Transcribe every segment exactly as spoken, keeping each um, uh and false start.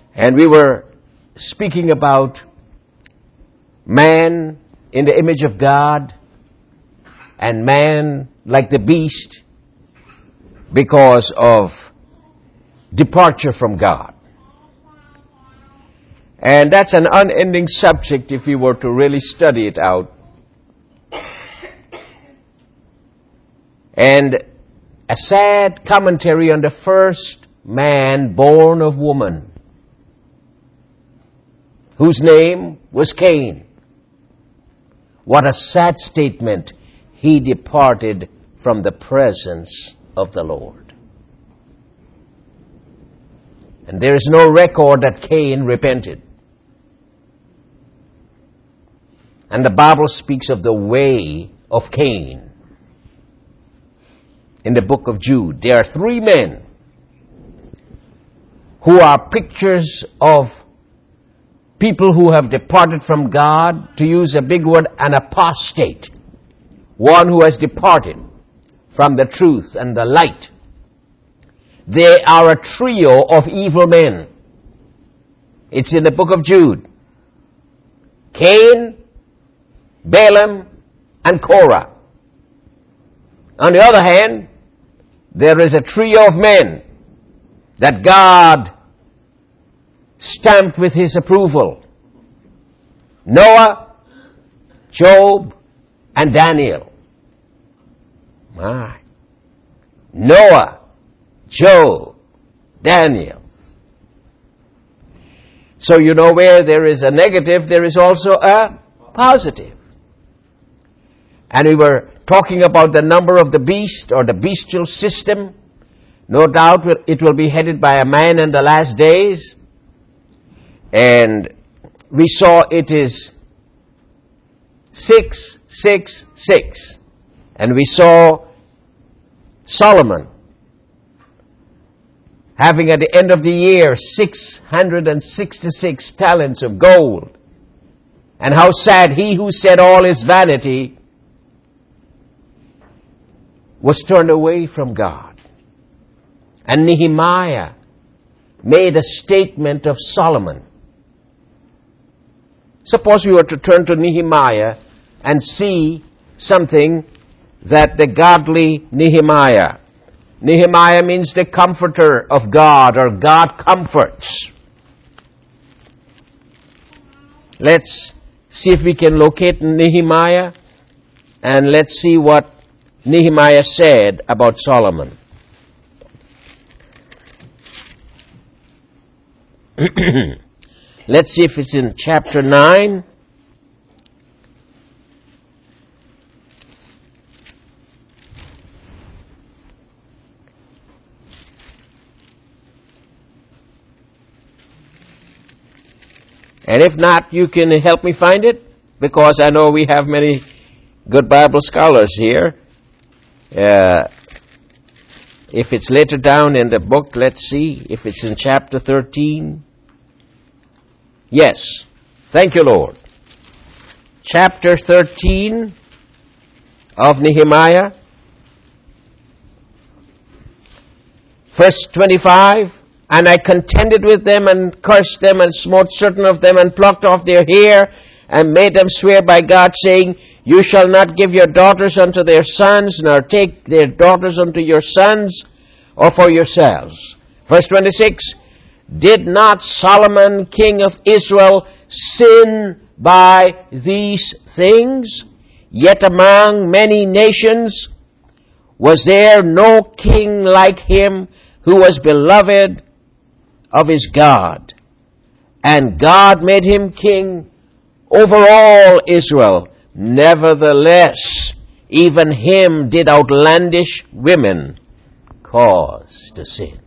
And we were speaking about man in the image of God and man like the beast because of departure from God. And that's an unending subject if we were to really study it out. And a sad commentary on the first man born of woman, whose name was Cain. What a sad statement. He departed from the presence of the Lord. And there is no record that Cain repented. And the Bible speaks of the way of Cain in the book of Jude. There are three men who are pictures of people who have departed from God, to use a big word, an apostate. One who has departed from the truth and the light. They are a trio of evil men. It's in the book of Jude. Cain, Balaam, and Korah. On the other hand, there is a trio of men that God stamped with His approval. Noah, Job, and Daniel. My. Noah, Job, Daniel. So you know where there is a negative, there is also a positive. And we were talking about the number of the beast or the bestial system. No doubt it will be headed by a man in the last days. And we saw it is six, six, six. And we saw Solomon having at the end of the year six hundred sixty-six talents of gold. And how sad he who said all is vanity was turned away from God. And Nehemiah made a statement of Solomon. Suppose we were to turn to Nehemiah and see something that the godly Nehemiah. Nehemiah means the comforter of God, or God comforts. Let's see if we can locate Nehemiah, and let's see what Nehemiah said about Solomon. Let's see if it's in chapter nine. And if not, you can help me find it, because I know we have many good Bible scholars here. Uh, if it's later down in the book, let's see if it's in chapter thirteen. Yes. Thank you, Lord. Chapter thirteen of Nehemiah. Verse twenty-five. And I contended with them and cursed them and smote certain of them and plucked off their hair and made them swear by God, saying, You shall not give your daughters unto their sons, nor take their daughters unto your sons, or for yourselves. Verse twenty-six. Did not Solomon, king of Israel, sin by these things? Yet among many nations was there no king like him, who was beloved of his God. And God made him king over all Israel. Nevertheless, even him did outlandish women cause to sin.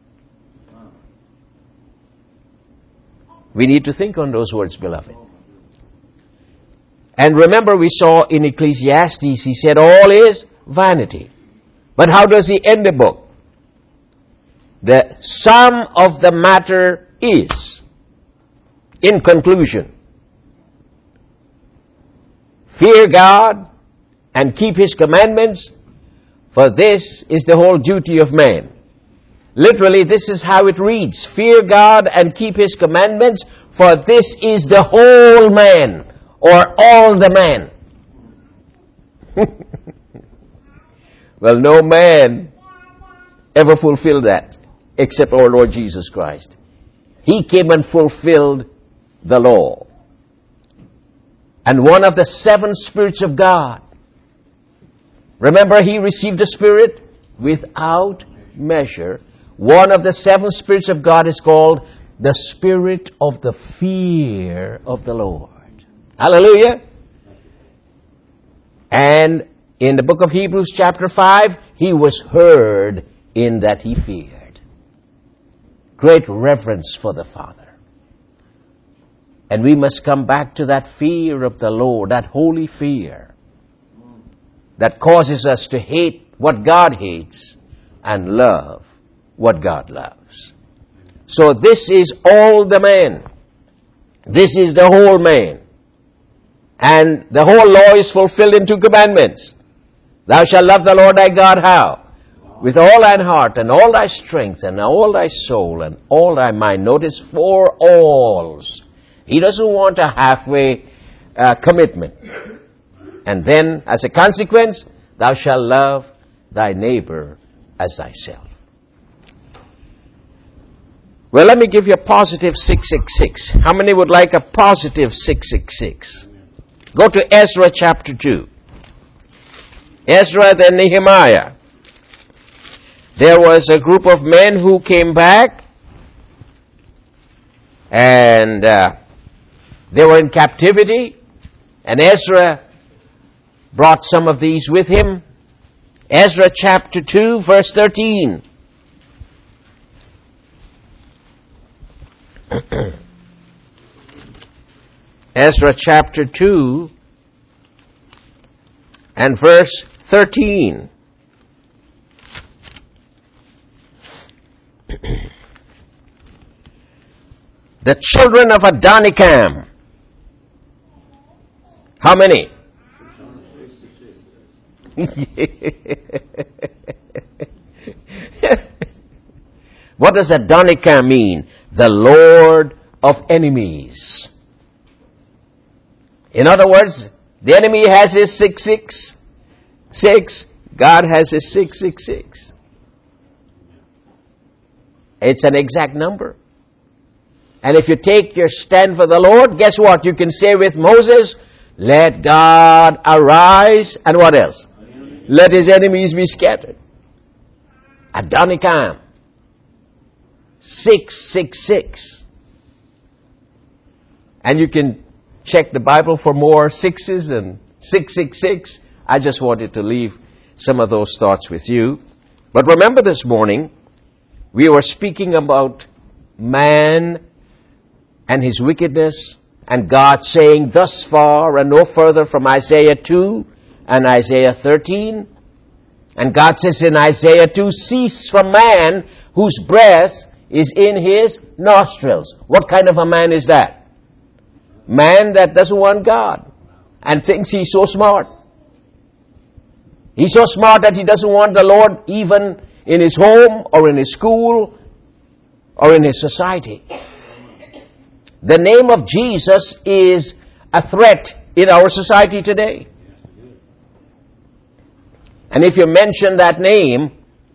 We need to think on those words, beloved. And remember, we saw in Ecclesiastes, he said, all is vanity. But how does he end the book? The sum of the matter is, in conclusion, fear God and keep His commandments, for this is the whole duty of man. Literally, this is how it reads. Fear God and keep His commandments, for this is the whole man, or all the man. Well, no man ever fulfilled that, except our Lord Jesus Christ. He came and fulfilled the law. And one of the seven spirits of God. Remember, He received a spirit without measure. One of the seven spirits of God is called the spirit of the fear of the Lord. Hallelujah. And in the book of Hebrews chapter five, He was heard in that He feared. Great reverence for the Father. And we must come back to that fear of the Lord, that holy fear that causes us to hate what God hates and love what God loves. So this is all the man. This is the whole man. And the whole law is fulfilled in two commandments. Thou shalt love the Lord thy God how? With all thine heart and all thy strength and all thy soul and all thy mind. Notice four alls. He doesn't want a halfway uh, commitment. And then, as a consequence, thou shalt love thy neighbor as thyself. Well, let me give you a positive six six six. How many would like a positive six six six? Go to Ezra chapter two. Ezra, then Nehemiah. There was a group of men who came back, and uh, they were in captivity, and Ezra brought some of these with him. Ezra chapter two, verse thirteen. Ezra chapter two and verse thirteen. The children of Adonikam. How many? What does Adonikam mean? The Lord of enemies. In other words, the enemy has his six six six. God has his six six six. It's an exact number. And if you take your stand for the Lord, guess what? You can say with Moses, let God arise, and what else? Let His enemies be scattered. Adonikam. six six six. And you can check the Bible for more sixes and six six six. I just wanted to leave some of those thoughts with you. But remember this morning, we were speaking about man and his wickedness, and God saying thus far and no further from Isaiah two and Isaiah thirteen. And God says in Isaiah two, cease from man whose breath is in his nostrils. What kind of a man is that? Man that doesn't want God and thinks he's so smart. He's so smart that he doesn't want the Lord even in his home or in his school or in his society. The name of Jesus is a threat in our society today. And if you mention that name,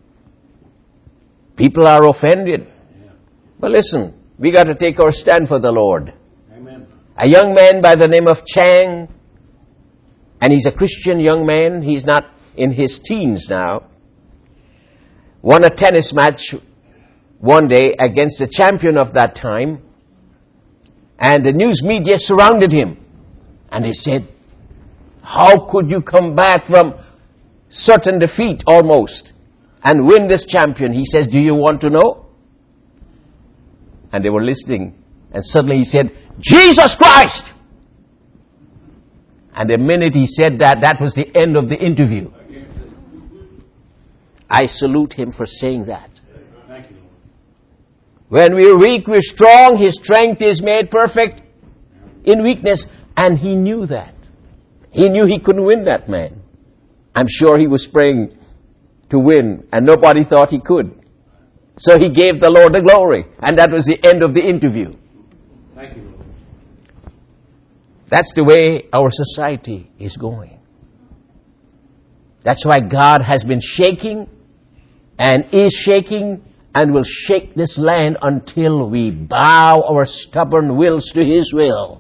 people are offended. But listen, we got to take our stand for the Lord. Amen. A young man by the name of Chang, and he's a Christian young man, he's not in his teens now, won a tennis match one day against the champion of that time. And the news media surrounded him. And they said, how could you come back from certain defeat almost and win this champion? He says, do you want to know? And they were listening. And suddenly he said, Jesus Christ! And the minute he said that, that was the end of the interview. I salute him for saying that. When we are weak, we're strong. His strength is made perfect in weakness. And he knew that. He knew he couldn't win that man. I'm sure he was praying to win, and nobody thought he could. So he gave the Lord the glory. And that was the end of the interview. Thank you, Lord. That's the way our society is going. That's why God has been shaking and is shaking and will shake this land until we bow our stubborn wills to His will.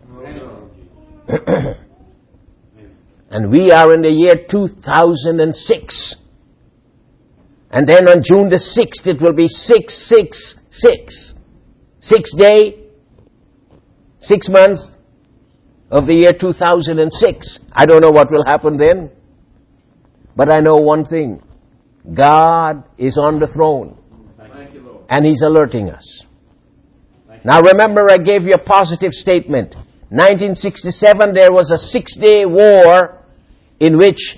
And we are in the year two thousand six. And then on June the sixth, it will be six six six. Six day, six months of the year two thousand six. I don't know what will happen then. But I know one thing. God is on the throne. Thank you, Lord. And He's alerting us. Now remember, I gave you a positive statement. nineteen sixty-seven, there was a six-day war in which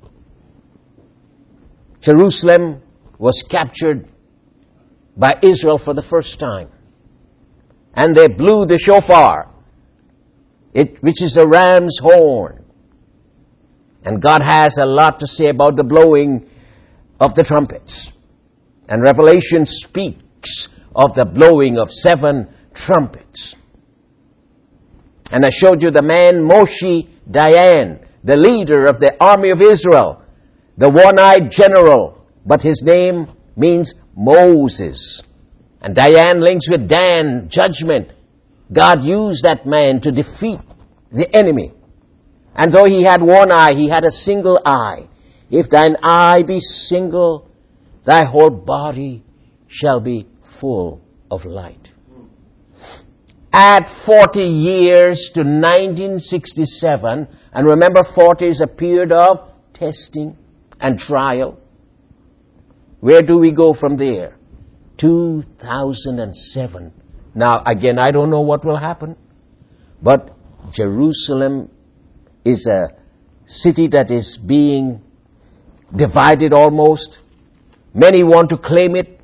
Jerusalem was captured by Israel for the first time. And they blew the shofar, it, which is a ram's horn. And God has a lot to say about the blowing of the trumpets. And Revelation speaks of the blowing of seven trumpets. And I showed you the man Moshe Dayan, the leader of the army of Israel, the one-eyed general, but his name means Moses. And Dayan links with Dan, judgment. God used that man to defeat the enemy. And though he had one eye, he had a single eye. If thine eye be single, thy whole body shall be full of light. Add forty years to nineteen sixty-seven, and remember forty is a period of testing and trial. Where do we go from there? two thousand seven. Now, again, I don't know what will happen, but Jerusalem is a city that is being divided almost. Many want to claim it.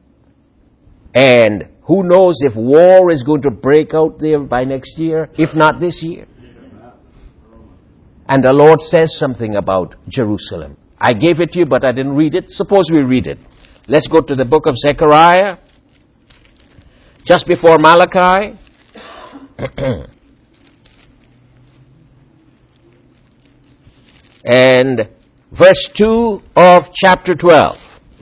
And who knows if war is going to break out there by next year, if not this year. And the Lord says something about Jerusalem. I gave it to you, but I didn't read it. Suppose we read it. Let's go to the book of Zechariah, just before Malachi. And verse two of chapter twelve.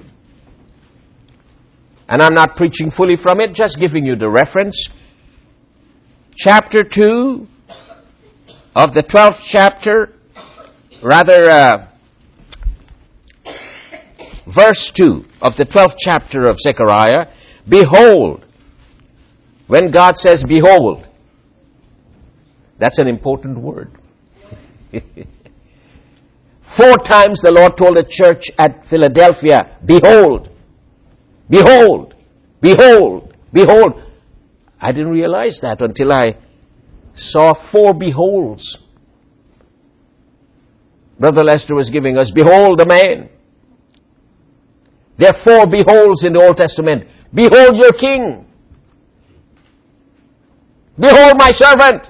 And I'm not preaching fully from it, just giving you the reference. Chapter two of the twelfth chapter, rather, uh, verse two of the twelfth chapter of Zechariah. Behold, when God says behold, that's an important word. Four times the Lord told the church at Philadelphia, behold, behold, behold, behold. I didn't realize that until I saw four beholds. Brother Lester was giving us, behold the man. There are four beholds in the Old Testament. Behold your king. Behold my servant.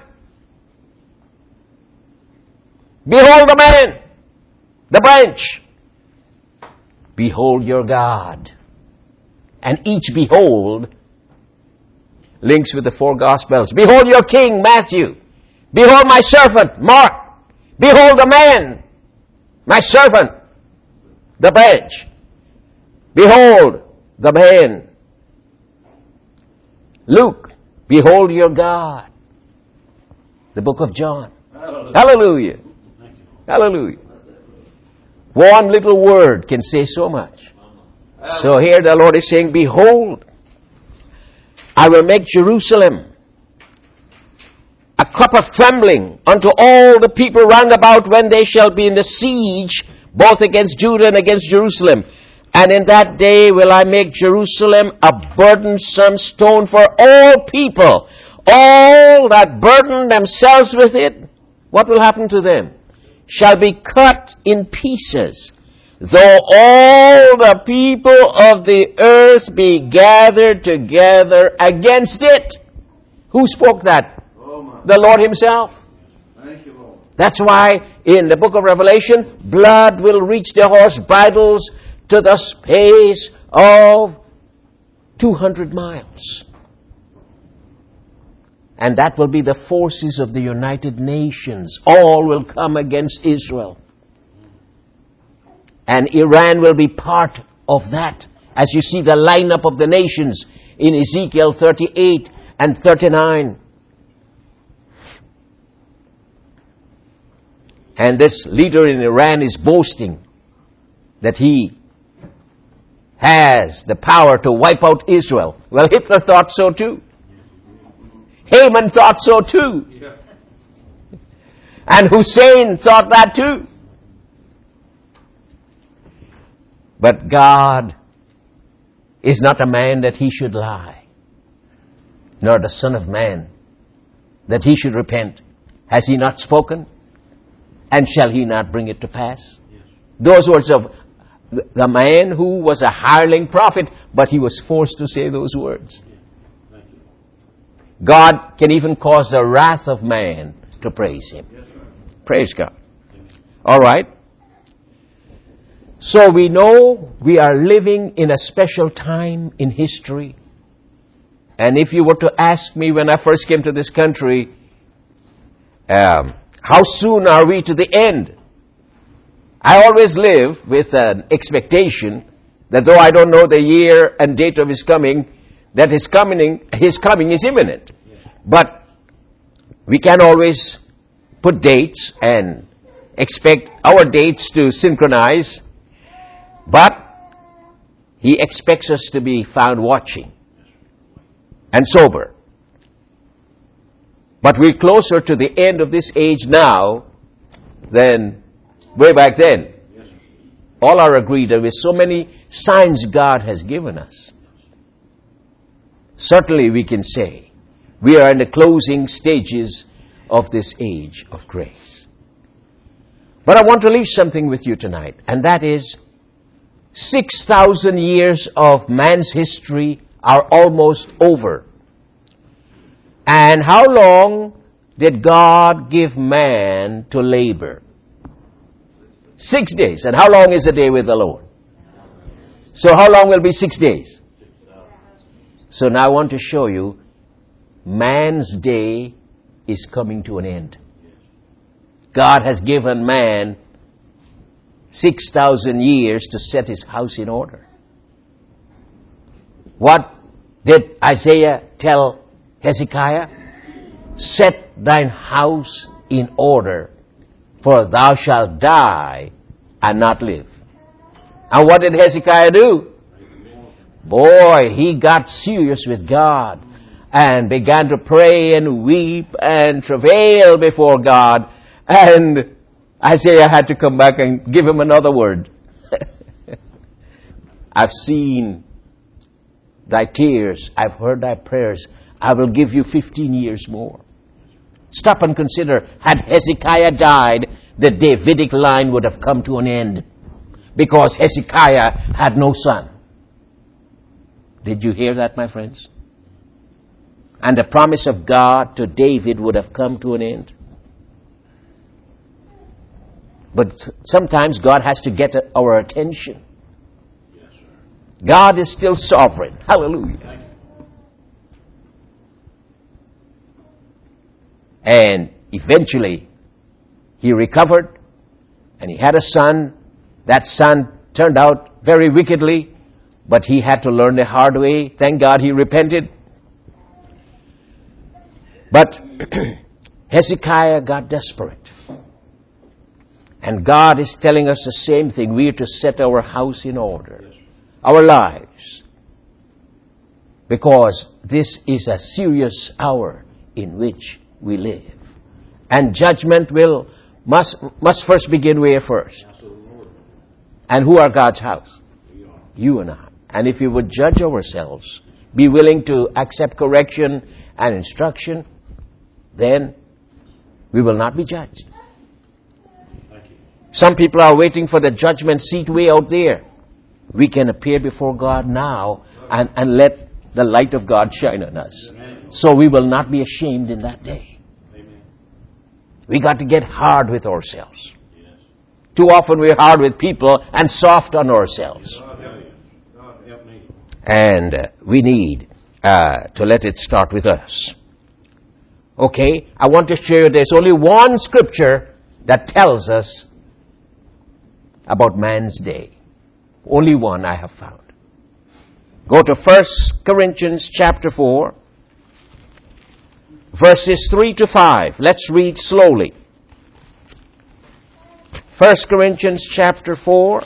Behold the man. The branch. Behold your God. And each behold links with the four Gospels. Behold your king, Matthew. Behold my servant, Mark. Behold the man, my servant, the branch. Behold the man, Luke. Behold your God. The book of John. Hallelujah. Hallelujah. Hallelujah. One little word can say so much. So here the Lord is saying, behold, I will make Jerusalem a cup of trembling unto all the people round about when they shall be in the siege, both against Judah and against Jerusalem. And in that day will I make Jerusalem a burdensome stone for all people. All that burden themselves with it, what will happen to them? Shall be cut in pieces. Though all the people of the earth be gathered together against it. Who spoke that? Oh, the Lord Himself. Thank you, Lord. That's why in the book of Revelation, blood will reach the horse bridles to the space of two hundred miles. And that will be the forces of the United Nations. All will come against Israel. And Iran will be part of that. As you see the lineup of the nations in Ezekiel thirty-eight and thirty-nine. And this leader in Iran is boasting that he has the power to wipe out Israel. Well, Hitler thought so too. Haman thought so too. And Hussein thought that too. But God is not a man that he should lie, nor the Son of Man that he should repent. Has he not spoken? And shall he not bring it to pass? Yes. Those words of the man who was a hireling prophet, but he was forced to say those words. Yeah. God can even cause the wrath of man to praise him. Yes, praise God. All right. So we know we are living in a special time in history. And if you were to ask me when I first came to this country, um, how soon are we to the end? I always live with an expectation that though I don't know the year and date of his coming, that his coming, his coming is imminent. But we can always put dates and expect our dates to synchronize. But he expects us to be found watching and sober. But we're closer to the end of this age now than way back then. All are agreed that with so many signs God has given us, certainly we can say we are in the closing stages of this age of grace. But I want to leave something with you tonight, and that is six thousand years of man's history are almost over. And how long did God give man to labor? Six days. And how long is a day with the Lord? So how long will be six days? So now I want to show you man's day is coming to an end. God has given man six thousand years to set his house in order. What did Isaiah tell Hezekiah? Set thine house in order, for thou shalt die and not live. And what did Hezekiah do? Boy, he got serious with God and began to pray and weep and travail before God. And Isaiah had to come back and give him another word. I've seen thy tears. I've heard thy prayers. I will give you fifteen years more. Stop and consider. Had Hezekiah died, the Davidic line would have come to an end, because Hezekiah had no son. Did you hear that, my friends? And the promise of God to David would have come to an end. But sometimes God has to get our attention. God is still sovereign. Hallelujah. And eventually, he recovered, and he had a son. That son turned out very wickedly, but he had to learn the hard way. Thank God he repented. But Hezekiah got desperate. And God is telling us the same thing. We are to set our house in order, our lives, because this is a serious hour in which we live. And judgment will must must first begin where first? And who are God's house? You and I. And if we would judge ourselves, be willing to accept correction and instruction, then we will not be judged. Some people are waiting for the judgment seat way out there. We can appear before God now and, and let the light of God shine on us. So we will not be ashamed in that day. We got to get hard with ourselves. Too often we're hard with people and soft on ourselves. And uh, we need uh, to let it start with us. Okay, I want to show you there's only one scripture that tells us about man's day. Only one I have found. Go to First Corinthians chapter four, verses three to five. Let's read slowly. First Corinthians chapter four,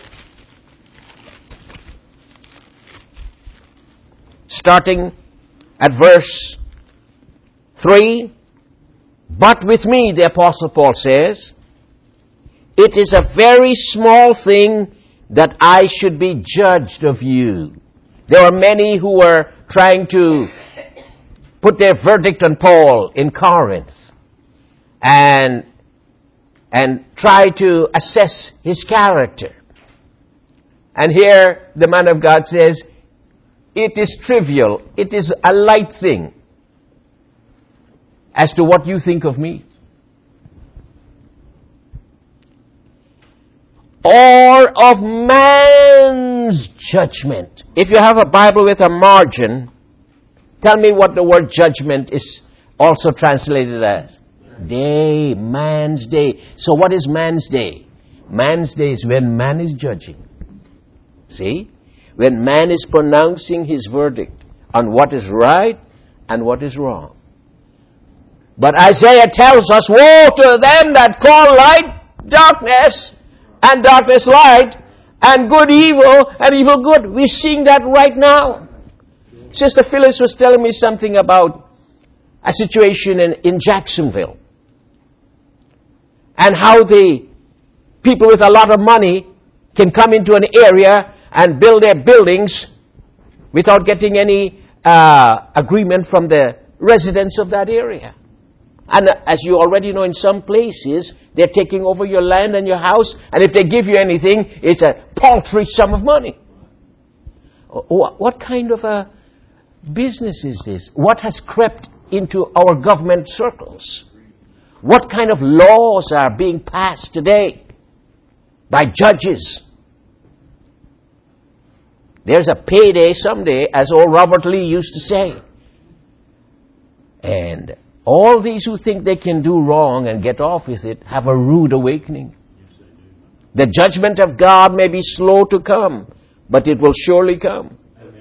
starting at verse three. But with me, the Apostle Paul says, it is a very small thing that I should be judged of you. There are many who were trying to put their verdict on Paul in Corinth and, and try to assess his character. And here the man of God says, it is trivial, it is a light thing as to what you think of me. Or of man's judgment. If you have a Bible with a margin, tell me what the word judgment is also translated as. Day, man's day. So what is man's day? Man's day is when man is judging. See? When man is pronouncing his verdict on what is right and what is wrong. But Isaiah tells us, woe to them that call light darkness, and darkness light, and good evil, and evil good. We're seeing that right now. Sister Phyllis was telling me something about a situation in, in Jacksonville. And how the people with a lot of money can come into an area and build their buildings without getting any uh, agreement from the residents of that area. And as you already know, in some places, they're taking over your land and your house, and if they give you anything, it's a paltry sum of money. What kind of a business is this? What has crept into our government circles? What kind of laws are being passed today by judges? There's a payday someday, as old Robert Lee used to say. And all these who think they can do wrong and get off with it have a rude awakening. The judgment of God may be slow to come, but it will surely come.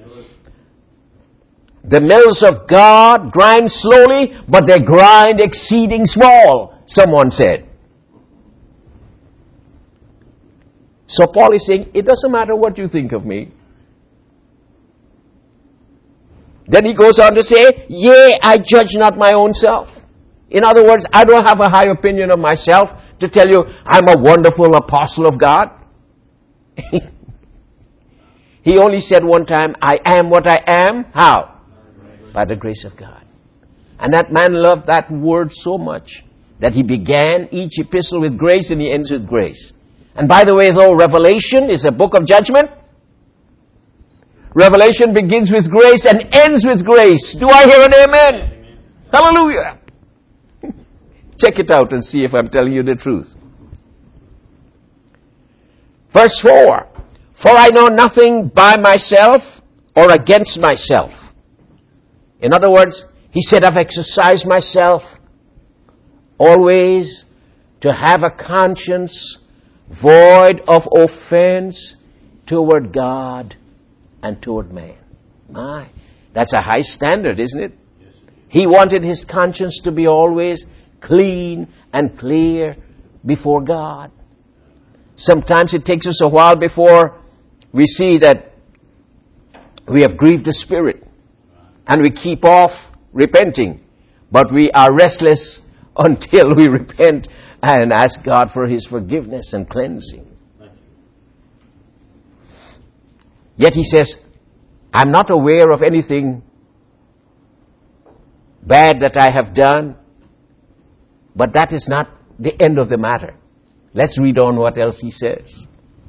The mills of God grind slowly, but they grind exceeding small, someone said. So Paul is saying, it doesn't matter what you think of me. Then he goes on to say, yea, I judge not my own self. In other words, I don't have a high opinion of myself to tell you I'm a wonderful apostle of God. He only said one time, I am what I am. How? By the grace of God. And that man loved that word so much that he began each epistle with grace and he ends with grace. And by the way, though Revelation is a book of judgment, Revelation begins with grace and ends with grace. Do I hear an amen? Amen. Hallelujah. Check it out and see if I'm telling you the truth. Verse four. For I know nothing by myself or against myself. In other words, he said, I've exercised myself always to have a conscience void of offense toward God and toward man. My, that's a high standard, isn't it? Yes, it is. He wanted his conscience to be always clean and clear before God. Sometimes it takes us a while before we see that we have grieved the Spirit and we keep off repenting. But we are restless until we repent and ask God for His forgiveness and cleansing. Yet he says, I'm not aware of anything bad that I have done, but that is not the end of the matter. Let's read on what else he says.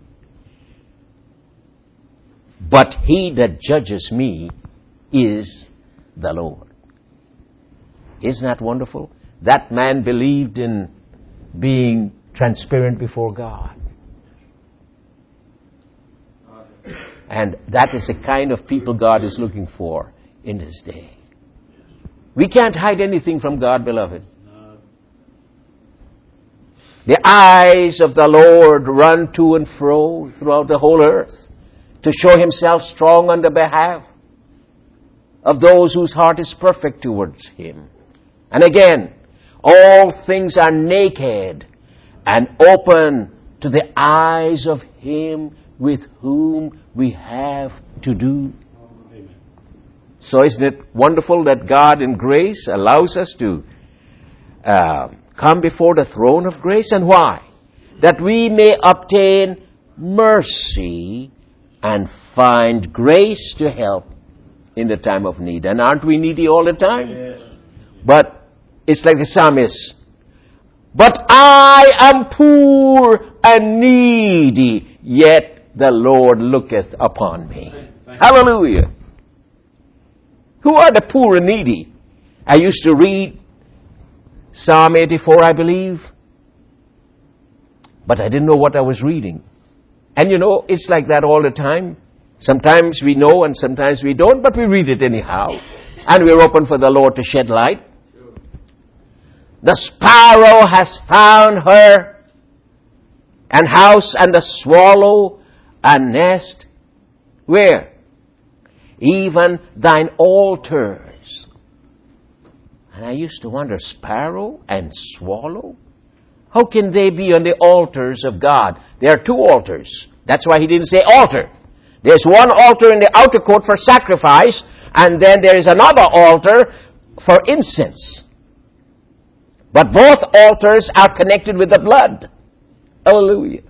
But he that judges me is the Lord. Isn't that wonderful? That man believed in being transparent before God. And that is the kind of people God is looking for in this day. We can't hide anything from God, beloved. The eyes of the Lord run to and fro throughout the whole earth to show Himself strong on the behalf of those whose heart is perfect towards Him. And again, all things are naked and open to the eyes of Him with whom we have to do. Amen. So isn't it wonderful that God in grace allows us to uh, come before the throne of grace? And why? That we may obtain mercy and find grace to help in the time of need. And aren't we needy all the time? Yes. But it's like the psalmist. But I am poor and needy, yet the Lord looketh upon me. Hallelujah. Who are the poor and needy? I used to read Psalm eighty-four, I believe. But I didn't know what I was reading. And you know, it's like that all the time. Sometimes we know and sometimes we don't, but we read it anyhow. And we're open for the Lord to shed light. The sparrow has found her an house, and the swallow a nest. Where? Even thine altars. And I used to wonder, sparrow and swallow? How can they be on the altars of God? There are two altars. That's why He didn't say altar. There's one altar in the outer court for sacrifice, and then there is another altar for incense. But both altars are connected with the blood. Hallelujah.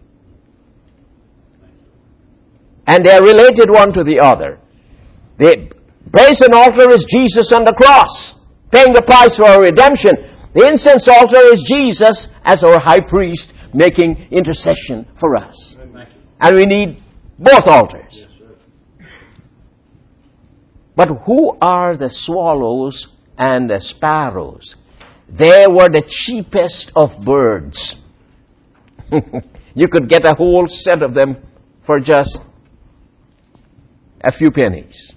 And they are related one to the other. The brazen altar is Jesus on the cross, paying the price for our redemption. The incense altar is Jesus as our high priest, making intercession for us. And we need both altars. Yes, sir. But who are the swallows and the sparrows? They were the cheapest of birds. You could get a whole set of them for just a few pennies.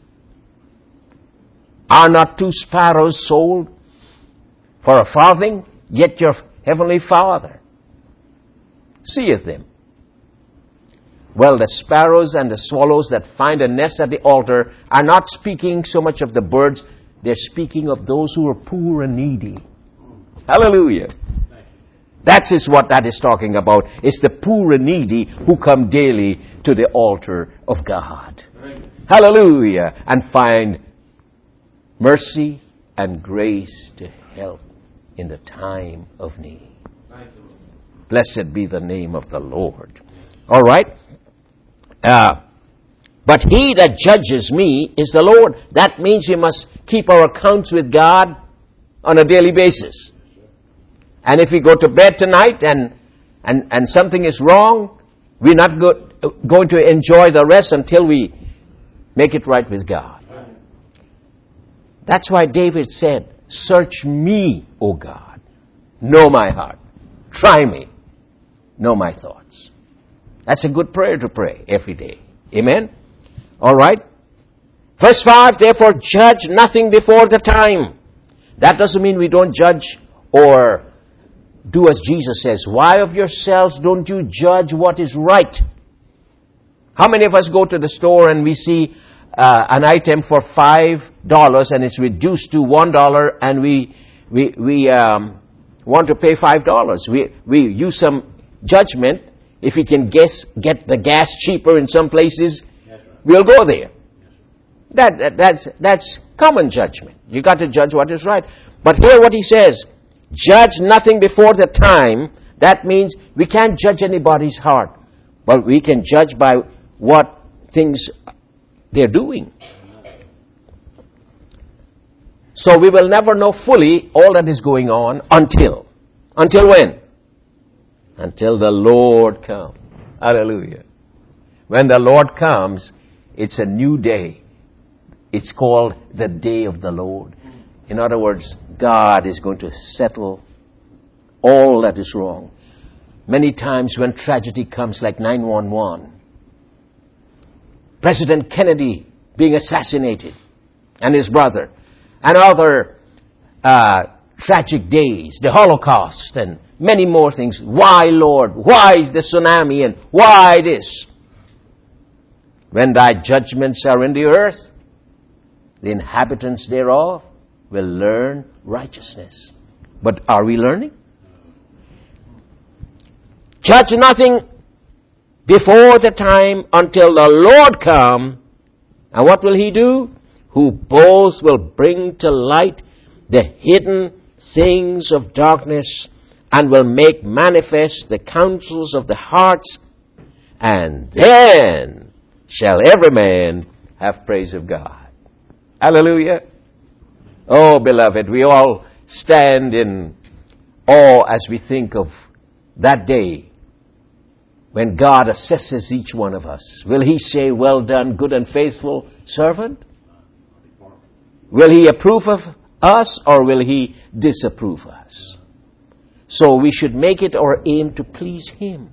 Are not two sparrows sold for a farthing? Yet your heavenly Father seeth them. Well, the sparrows and the swallows that find a nest at the altar are not speaking so much of the birds. They're speaking of those who are poor and needy. Hallelujah. That is what that is talking about. It's the poor and needy who come daily to the altar of God. Hallelujah. And find mercy and grace to help in the time of need. Blessed be the name of the Lord. All right. Uh, but He that judges me is the Lord. That means we must keep our accounts with God on a daily basis. And if we go to bed tonight and and, and something is wrong, we're not go, going to enjoy the rest until we make it right with God. That's why David said, search me, O God. Know my heart. Try me. Know my thoughts. That's a good prayer to pray every day. Amen? All right. Verse five, therefore judge nothing before the time. That doesn't mean we don't judge or do as Jesus says. Why of yourselves don't you judge what is right? How many of us go to the store and we see uh, an item for five dollars and it's reduced to one dollar and we we we um, want to pay five dollars? We we use some judgment. If we can guess get the gas cheaper in some places, right, we'll go there. That, that that's that's common judgment. You got to judge what is right. But here, what he says. Judge nothing before the time. That means we can't judge anybody's heart. But we can judge by what things they're doing. So we will never know fully all that is going on until. Until when? Until the Lord comes. Hallelujah. When the Lord comes, it's a new day. It's called the day of the Lord. In other words, God is going to settle all that is wrong. Many times when tragedy comes like nine one one, President Kennedy being assassinated, and his brother, and other uh, tragic days, the Holocaust, and many more things. Why, Lord? Why is the tsunami, and why this? When thy judgments are in the earth, the inhabitants thereof will learn righteousness. But are we learning? Judge nothing before the time until the Lord come. And what will he do? Who both will bring to light the hidden things of darkness and will make manifest the counsels of the hearts. And then shall every man have praise of God. Hallelujah. Oh, beloved, we all stand in awe as we think of that day when God assesses each one of us. Will he say, well done, good and faithful servant? Will he approve of us, or will he disapprove of us? So we should make it our aim to please him,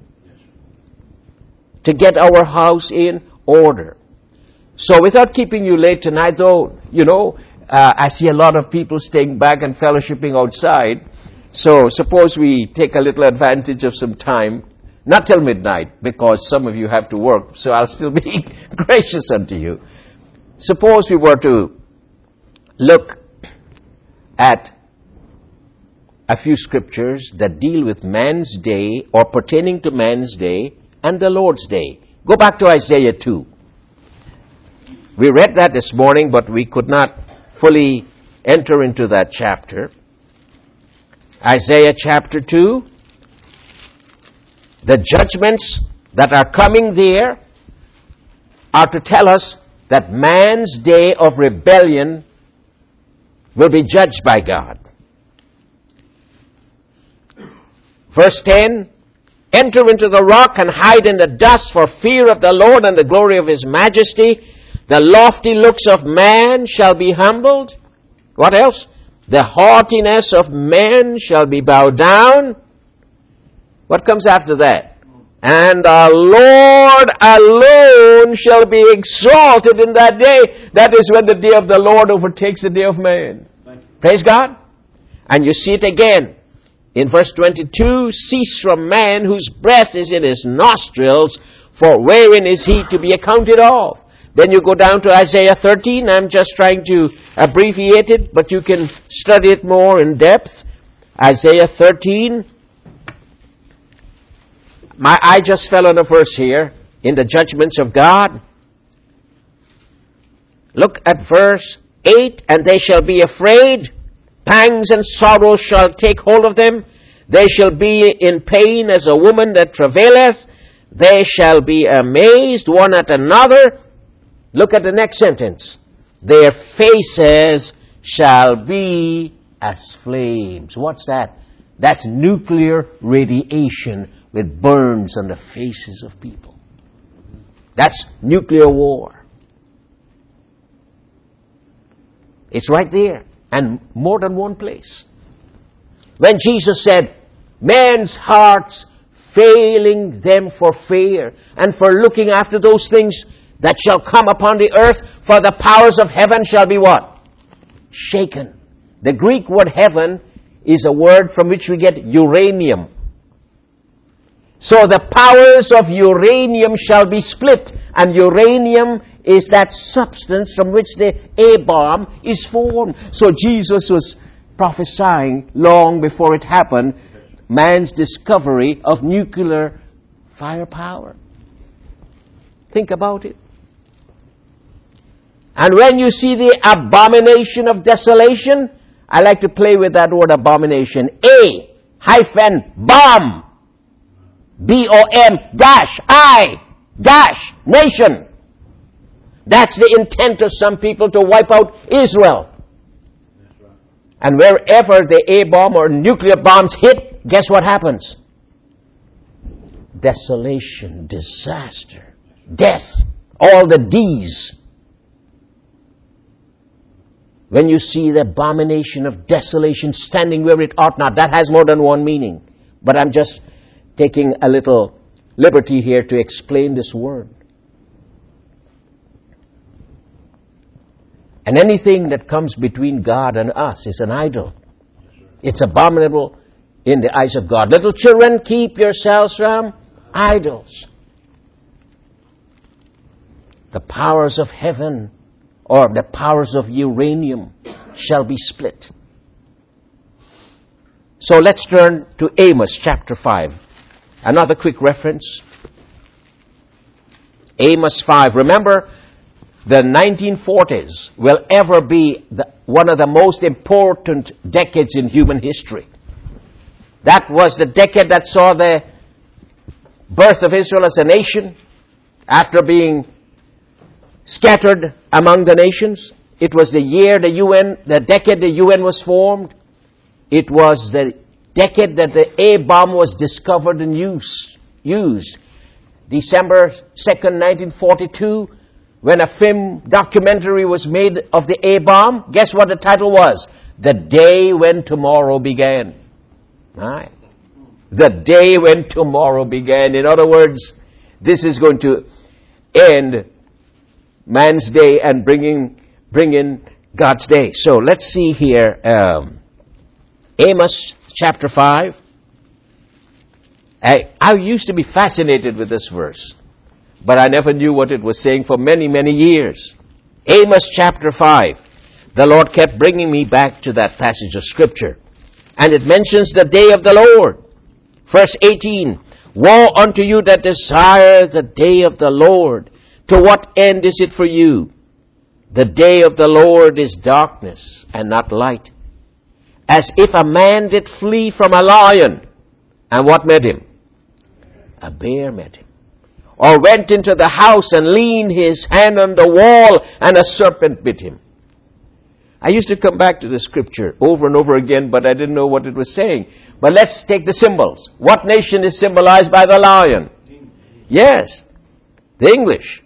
to get our house in order. So without keeping you late tonight, though, you know, uh, I see a lot of people staying back and fellowshipping outside. So suppose we take a little advantage of some time. Not till midnight, because some of you have to work, so I'll still be gracious unto you. Suppose we were to look at a few scriptures that deal with man's day, or pertaining to man's day, and the Lord's day. Go back to Isaiah two. We read that this morning, but we could not fully enter into that chapter. Isaiah chapter two. The judgments that are coming there are to tell us that man's day of rebellion will be judged by God. Verse ten, enter into the rock and hide in the dust for fear of the Lord and the glory of his majesty. The lofty looks of man shall be humbled. What else? The haughtiness of men shall be bowed down. What comes after that? And the Lord alone shall be exalted in that day. That is when the day of the Lord overtakes the day of man. Praise God. And you see it again in verse twenty-two. Cease from man whose breath is in his nostrils, for wherein is he to be accounted of? Then you go down to Isaiah thirteen. I'm just trying to abbreviate it, but you can study it more in depth. Isaiah thirteen. My eye just fell on a verse here in the judgments of God. Look at verse eight. And they shall be afraid. Pangs and sorrows shall take hold of them. They shall be in pain as a woman that travaileth. They shall be amazed one at another. Look at the next sentence. Their faces shall be as flames. What's that? That's nuclear radiation which burns on the faces of people. That's nuclear war. It's right there, and more than one place. When Jesus said, men's hearts failing them for fear, and for looking after those things that shall come upon the earth, for the powers of heaven shall be what? Shaken. The Greek word heaven is a word from which we get uranium. So the powers of uranium shall be split. And uranium is that substance from which the A-bomb is formed. So Jesus was prophesying long before it happened, man's discovery of nuclear firepower. Think about it. And when you see the abomination of desolation, I like to play with that word abomination. A hyphen bomb. B O M dash I dash nation. That's the intent of some people to wipe out Israel. And wherever the A-bomb or nuclear bombs hit, guess what happens? Desolation, disaster, death, all the D's. When you see the abomination of desolation standing where it ought not, that has more than one meaning. But I'm just taking a little liberty here to explain this word. And anything that comes between God and us is an idol. It's abominable in the eyes of God. Little children, keep yourselves from idols. The powers of heaven or the powers of uranium shall be split. So let's turn to Amos chapter five. Another quick reference. Amos five. Remember, the nineteen forties will ever be the, one of the most important decades in human history. That was the decade that saw the birth of Israel as a nation after being scattered among the nations. It was the year the U N, the decade the U N was formed. It was the decade that the A-bomb was discovered and used. used. December second, nineteen forty-two, when a film documentary was made of the A-bomb, guess what the title was? The Day When Tomorrow Began. Right. The day when tomorrow began. In other words, this is going to end man's day and bring in, bring in God's day. So let's see here. Um, Amos chapter five. I, I used to be fascinated with this verse, but I never knew what it was saying for many, many years. Amos chapter five. The Lord kept bringing me back to that passage of Scripture. And it mentions the day of the Lord. Verse eighteen. Woe unto you that desire the day of the Lord. To what end is it for you? The day of the Lord is darkness and not light. As if a man did flee from a lion. And what met him? A bear met him. Or went into the house and leaned his hand on the wall and a serpent bit him. I used to come back to the Scripture over and over again, but I didn't know what it was saying. But let's take the symbols. What nation is symbolized by the lion? Yes, the English.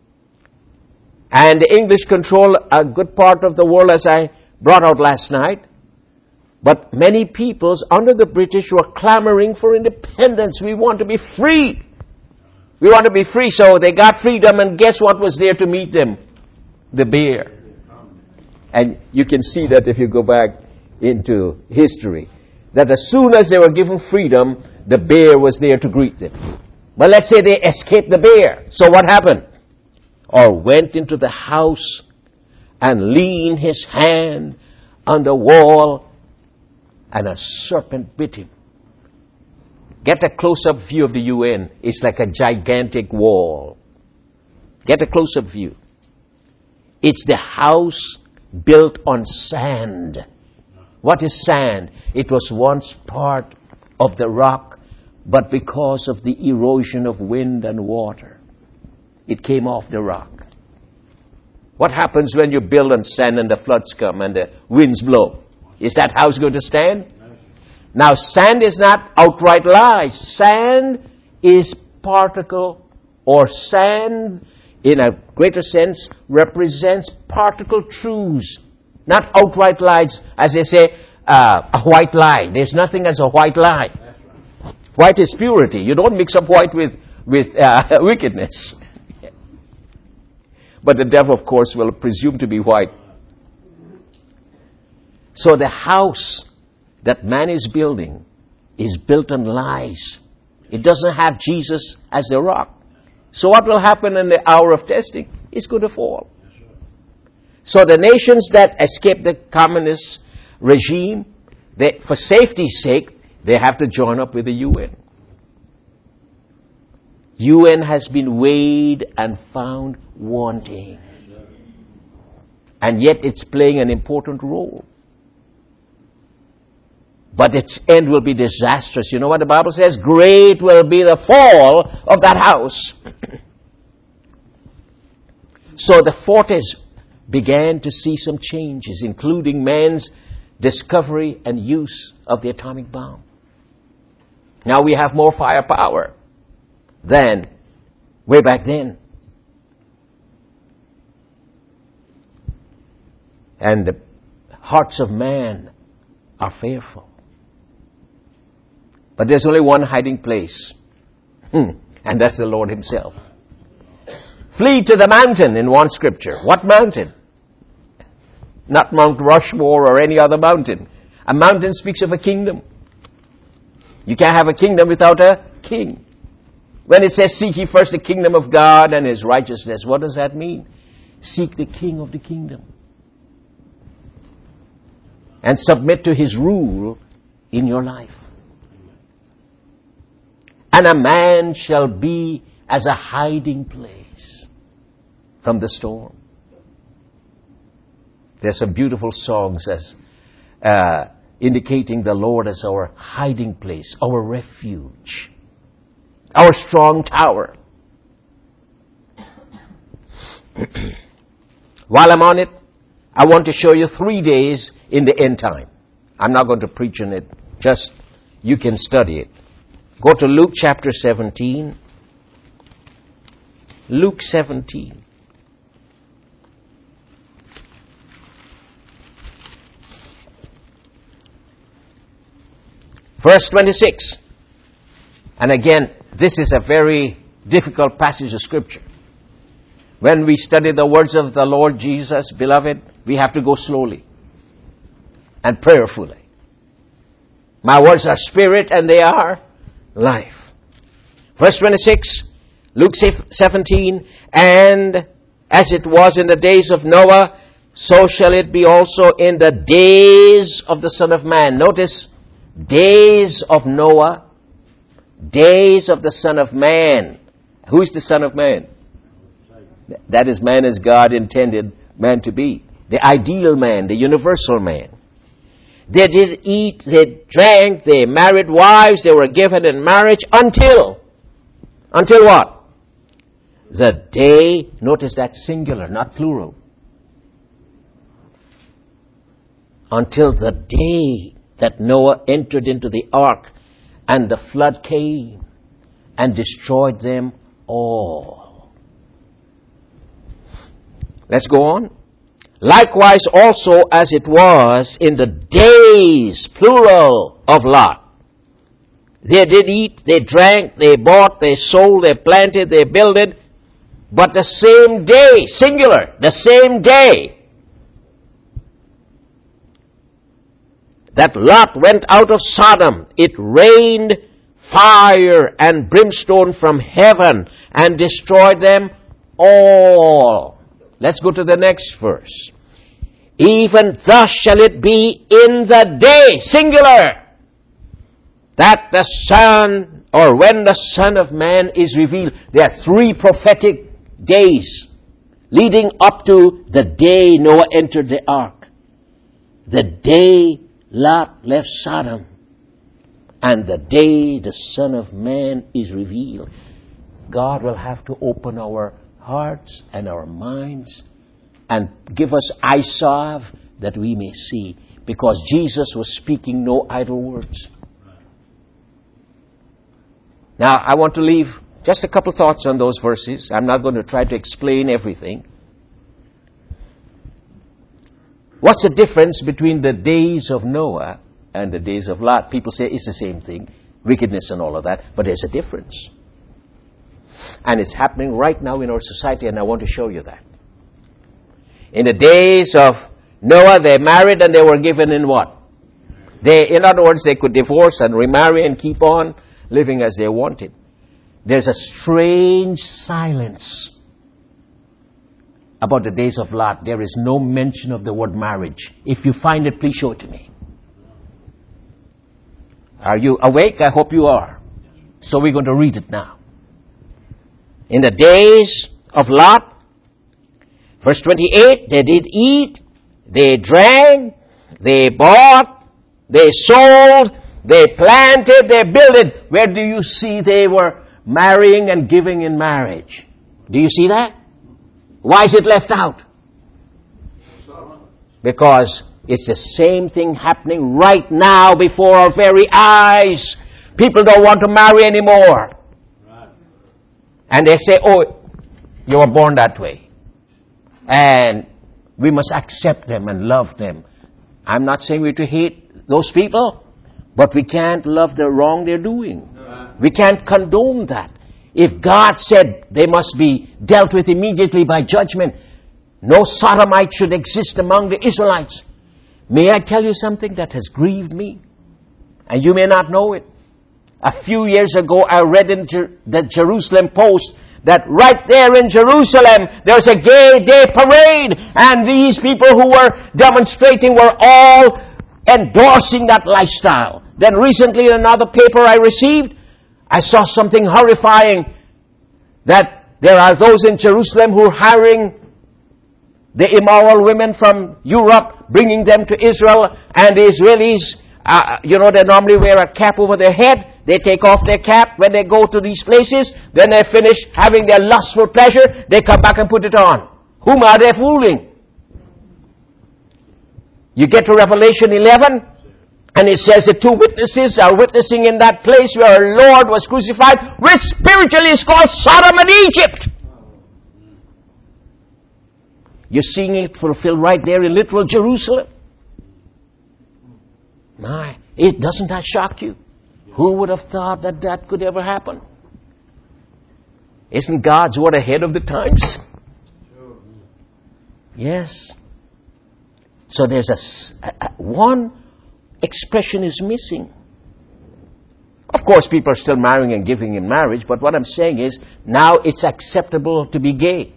And the English control a good part of the world, as I brought out last night. But many peoples under the British were clamoring for independence. We want to be free. We want to be free. So they got freedom, and guess what was there to meet them? The bear. And you can see that if you go back into history, that as soon as they were given freedom, the bear was there to greet them. But let's say they escaped the bear. So what happened? Or went into the house and leaned his hand on the wall, and a serpent bit him. Get a close-up view of the U N. It's like a gigantic wall. Get a close-up view. It's the house built on sand. What is sand? It was once part of the rock, but because of the erosion of wind and water, it came off the rock. What happens when you build on sand and the floods come and the winds blow? Is that house going to stand? Now, sand is not outright lies. Sand is particle, or sand in a greater sense, represents particle truths, not outright lies, as they say, uh, a white lie. There's nothing as a white lie. White is purity. You don't mix up white with, with uh, wickedness. But the devil, of course, will presume to be white. So the house that man is building is built on lies. It doesn't have Jesus as the rock. So what will happen in the hour of testing? It's going to fall. So the nations that escape the communist regime, they, for safety's sake, they have to join up with the U N. U N has been weighed and found wanting. And yet it's playing an important role. But its end will be disastrous. You know what the Bible says? Great will be the fall of that house. So the forties began to see some changes, including man's discovery and use of the atomic bomb. Now we have more firepower than way back then. And the hearts of man are fearful. But there's only one hiding place. Hmm. And that's the Lord Himself. Flee to the mountain in one scripture. What mountain? Not Mount Rushmore or any other mountain. A mountain speaks of a kingdom. You can't have a kingdom without a king. When it says, seek ye first the kingdom of God and His righteousness, what does that mean? Seek the king of the kingdom. And submit to His rule in your life. And a man shall be as a hiding place from the storm. There's some beautiful songs as uh, indicating the Lord as our hiding place, our refuge, our strong tower. While I'm on it, I want to show you three days in the end time. I'm not going to preach on it. Just, you can study it. Go to Luke chapter seventeen. Luke seventeen. Verse twenty-six. And again, this is a very difficult passage of Scripture. When we study the words of the Lord Jesus, beloved, we have to go slowly and prayerfully. My words are spirit and they are life. Verse twenty-six, Luke seventeen, and as it was in the days of Noah, so shall it be also in the days of the Son of Man. Notice, days of Noah, days of the Son of Man. Who is the Son of Man? That is man as God intended man to be. The ideal man, the universal man. They did eat, they drank, they married wives, they were given in marriage until, until what? The day, notice that singular, not plural. Until the day that Noah entered into the ark and the flood came and destroyed them all. Let's go on. Likewise also as it was in the days, plural, of Lot. They did eat, they drank, they bought, they sold, they planted, they builded. But the same day, singular, the same day that Lot went out of Sodom, it rained fire and brimstone from heaven and destroyed them all. Let's go to the next verse. Even thus shall it be in the day, singular, that the Son, or when the Son of Man is revealed. There are three prophetic days leading up to the day Noah entered the ark. The day Lot left Sodom. And the day the Son of Man is revealed. God will have to open our hearts and our minds and give us eye salve that we may see, because Jesus was speaking no idle words. Now, I want to leave just a couple thoughts on those verses. I'm not going to try to explain everything. What's the difference between the days of Noah and the days of Lot? People say it's the same thing, wickedness and all of that, but there's a difference. And it's happening right now in our society, and I want to show you that. In the days of Noah, they married and they were given in what? They, in other words, they could divorce and remarry and keep on living as they wanted. There's a strange silence about the days of Lot. There is no mention of the word marriage. If you find it, please show it to me. Are you awake? I hope you are. So we're going to read it now. In the days of Lot, verse twenty-eight, they did eat, they drank, they bought, they sold, they planted, they builded. Where do you see they were marrying and giving in marriage? Do you see that? Why is it left out? Because it's the same thing happening right now before our very eyes. People don't want to marry anymore. And they say, oh, you were born that way. And we must accept them and love them. I'm not saying we're to hate those people, but we can't love the wrong they're doing. We can't condone that. If God said they must be dealt with immediately by judgment, No Sodomite should exist among the Israelites. May I tell you something that has grieved me? And you may not know it. A few years ago, I read in Jer- the Jerusalem Post that right there in Jerusalem, there's a gay day parade. And these people who were demonstrating were all endorsing that lifestyle. Then recently in another paper I received, I saw something horrifying. That there are those in Jerusalem who are hiring the immoral women from Europe, bringing them to Israel, and the Israelis, uh, you know, they normally wear a cap over their head. They take off their cap when they go to these places. Then they finish having their lustful pleasure. They come back and put it on. Whom are they fooling? You get to Revelation eleven, and it says the two witnesses are witnessing in that place where our Lord was crucified, which spiritually is called Sodom and Egypt. You're seeing it fulfilled right there in literal Jerusalem. My, it doesn't that shock you? Who would have thought that that could ever happen? Isn't God's word ahead of the times? Yes. So there's a, a, a one expression is missing. Of course, people are still marrying and giving in marriage, but what I'm saying is now it's acceptable to be gay.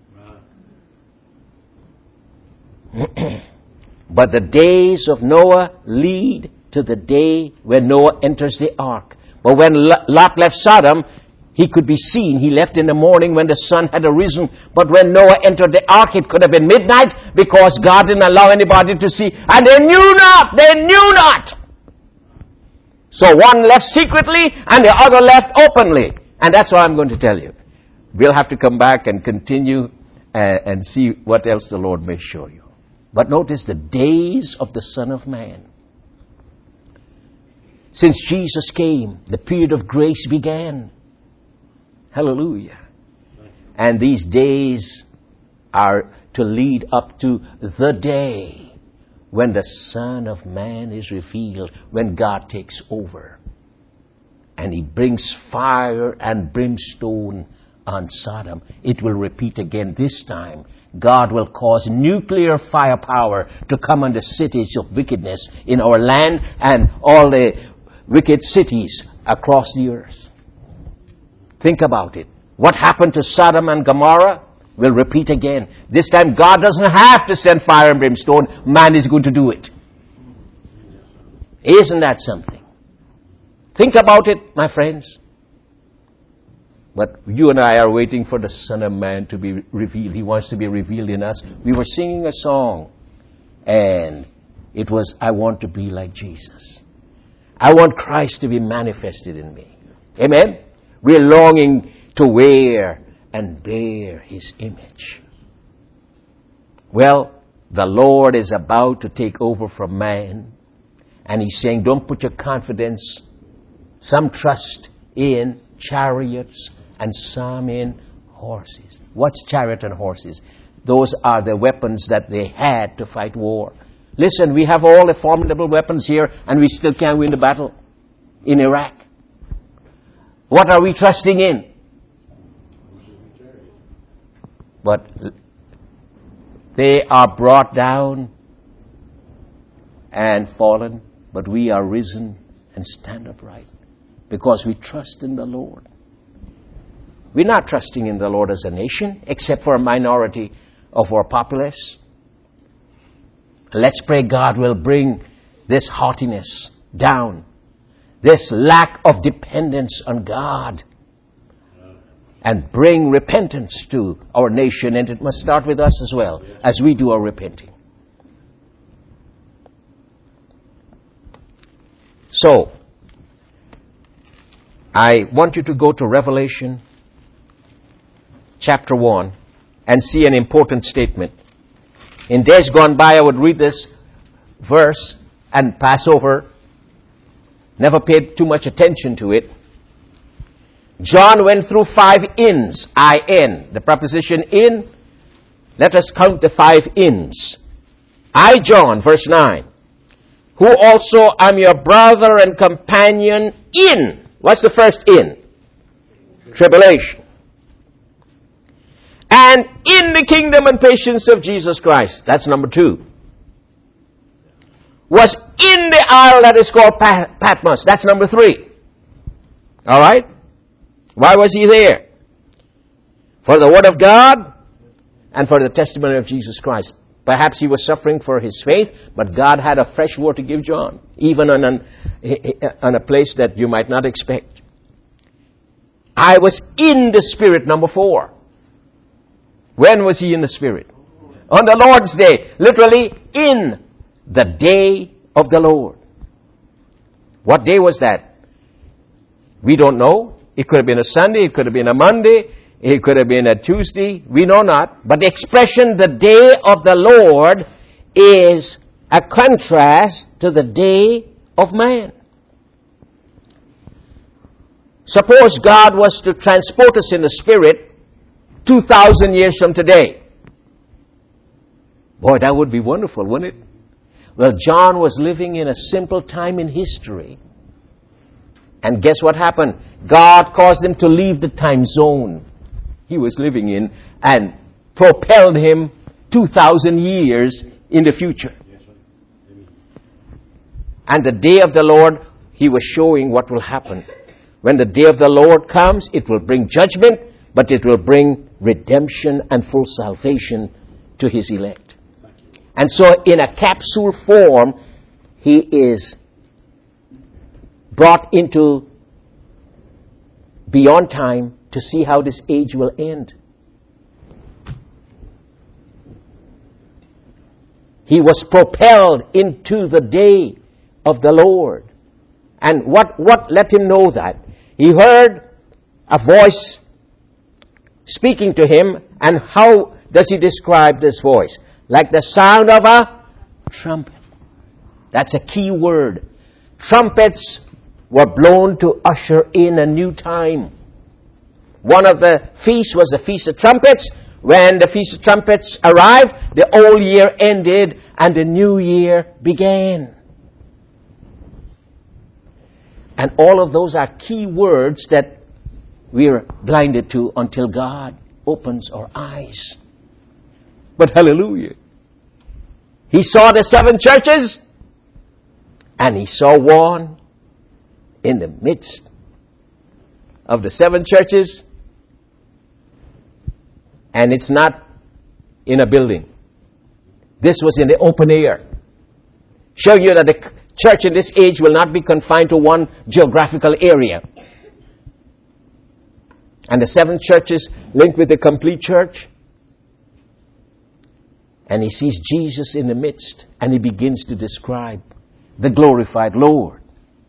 But the days of Noah lead to the day when Noah enters the ark. But when Lot left Sodom, he could be seen. He left in the morning when the sun had arisen. But when Noah entered the ark, it could have been midnight because God didn't allow anybody to see. And they knew not! They knew not! So one left secretly and the other left openly. And that's what I'm going to tell you. We'll have to come back and continue uh, and see what else the Lord may show you. But notice the days of the Son of Man. Since Jesus came, the period of grace began. Hallelujah. And these days are to lead up to the day when the Son of Man is revealed, when God takes over. And He brings fire and brimstone on Sodom. It will repeat again this time. God will cause nuclear firepower to come on the cities of wickedness in our land and all the wicked cities across the earth. Think about it. What happened to Sodom and Gomorrah will repeat again. This time God doesn't have to send fire and brimstone. Man is going to do it. Isn't that something? Think about it, my friends. But you and I are waiting for the Son of Man to be revealed. He wants to be revealed in us. We were singing a song, and it was, I want to be like Jesus. I want Christ to be manifested in me. Amen? We're longing to wear and bear His image. Well, the Lord is about to take over from man, and He's saying, don't put your confidence, some trust in chariots, and some in horses. What's chariot and horses? Those are the weapons that they had to fight war. Listen, we have all the formidable weapons here, and we still can't win the battle in Iraq. What are we trusting in? But they are brought down and fallen, but we are risen and stand upright because we trust in the Lord. We're not trusting in the Lord as a nation, except for a minority of our populace. Let's pray God will bring this haughtiness down, this lack of dependence on God, and bring repentance to our nation. And it must start with us as well, as we do our repenting. So, I want you to go to Revelation chapter one and see an important statement. In days gone by, I would read this verse and pass over. Never paid too much attention to it. John went through five inns. I N. The preposition in. Let us count the five inns. I, John, verse nine. Who also am your brother and companion in. What's the first in? Tribulation. and in the kingdom and patience of Jesus Christ. That's number two. Was in the isle that is called Patmos. That's number three. All right? Why was he there? For the Word of God and for the testimony of Jesus Christ. Perhaps he was suffering for his faith, but God had a fresh word to give John, even on, an, on a place that you might not expect. I was in the Spirit, number four. When was he in the Spirit? On the Lord's day. Literally, in the day of the Lord. What day was that? We don't know. It could have been a Sunday. It could have been a Monday. It could have been a Tuesday. We know not. But the expression, the day of the Lord, is a contrast to the day of man. Suppose God was to transport us in the Spirit two thousand years from today. Boy, that would be wonderful, wouldn't it? Well, John was living in a simple time in history. And guess what happened? God caused him to leave the time zone he was living in and propelled him two thousand years in the future. And the day of the Lord, he was showing what will happen. When the day of the Lord comes, it will bring judgment, but it will bring redemption and full salvation to his elect. And so in a capsule form, he is brought into beyond time to see how this age will end. He was propelled into the day of the Lord. And what, what let him know that? He heard a voice speaking to him, and how does he describe this voice? Like the sound of a trumpet. That's a key word. Trumpets were blown to usher in a new time. One of the feasts was the Feast of Trumpets. When the Feast of Trumpets arrived, the old year ended and the new year began. And all of those are key words that we're blinded to until God opens our eyes. But hallelujah. He saw the seven churches, and he saw one in the midst of the seven churches, and it's not in a building. This was in the open air. Show you that the church in this age will not be confined to one geographical area. And the seven churches linked with the complete church. And he sees Jesus in the midst, and he begins to describe the glorified Lord.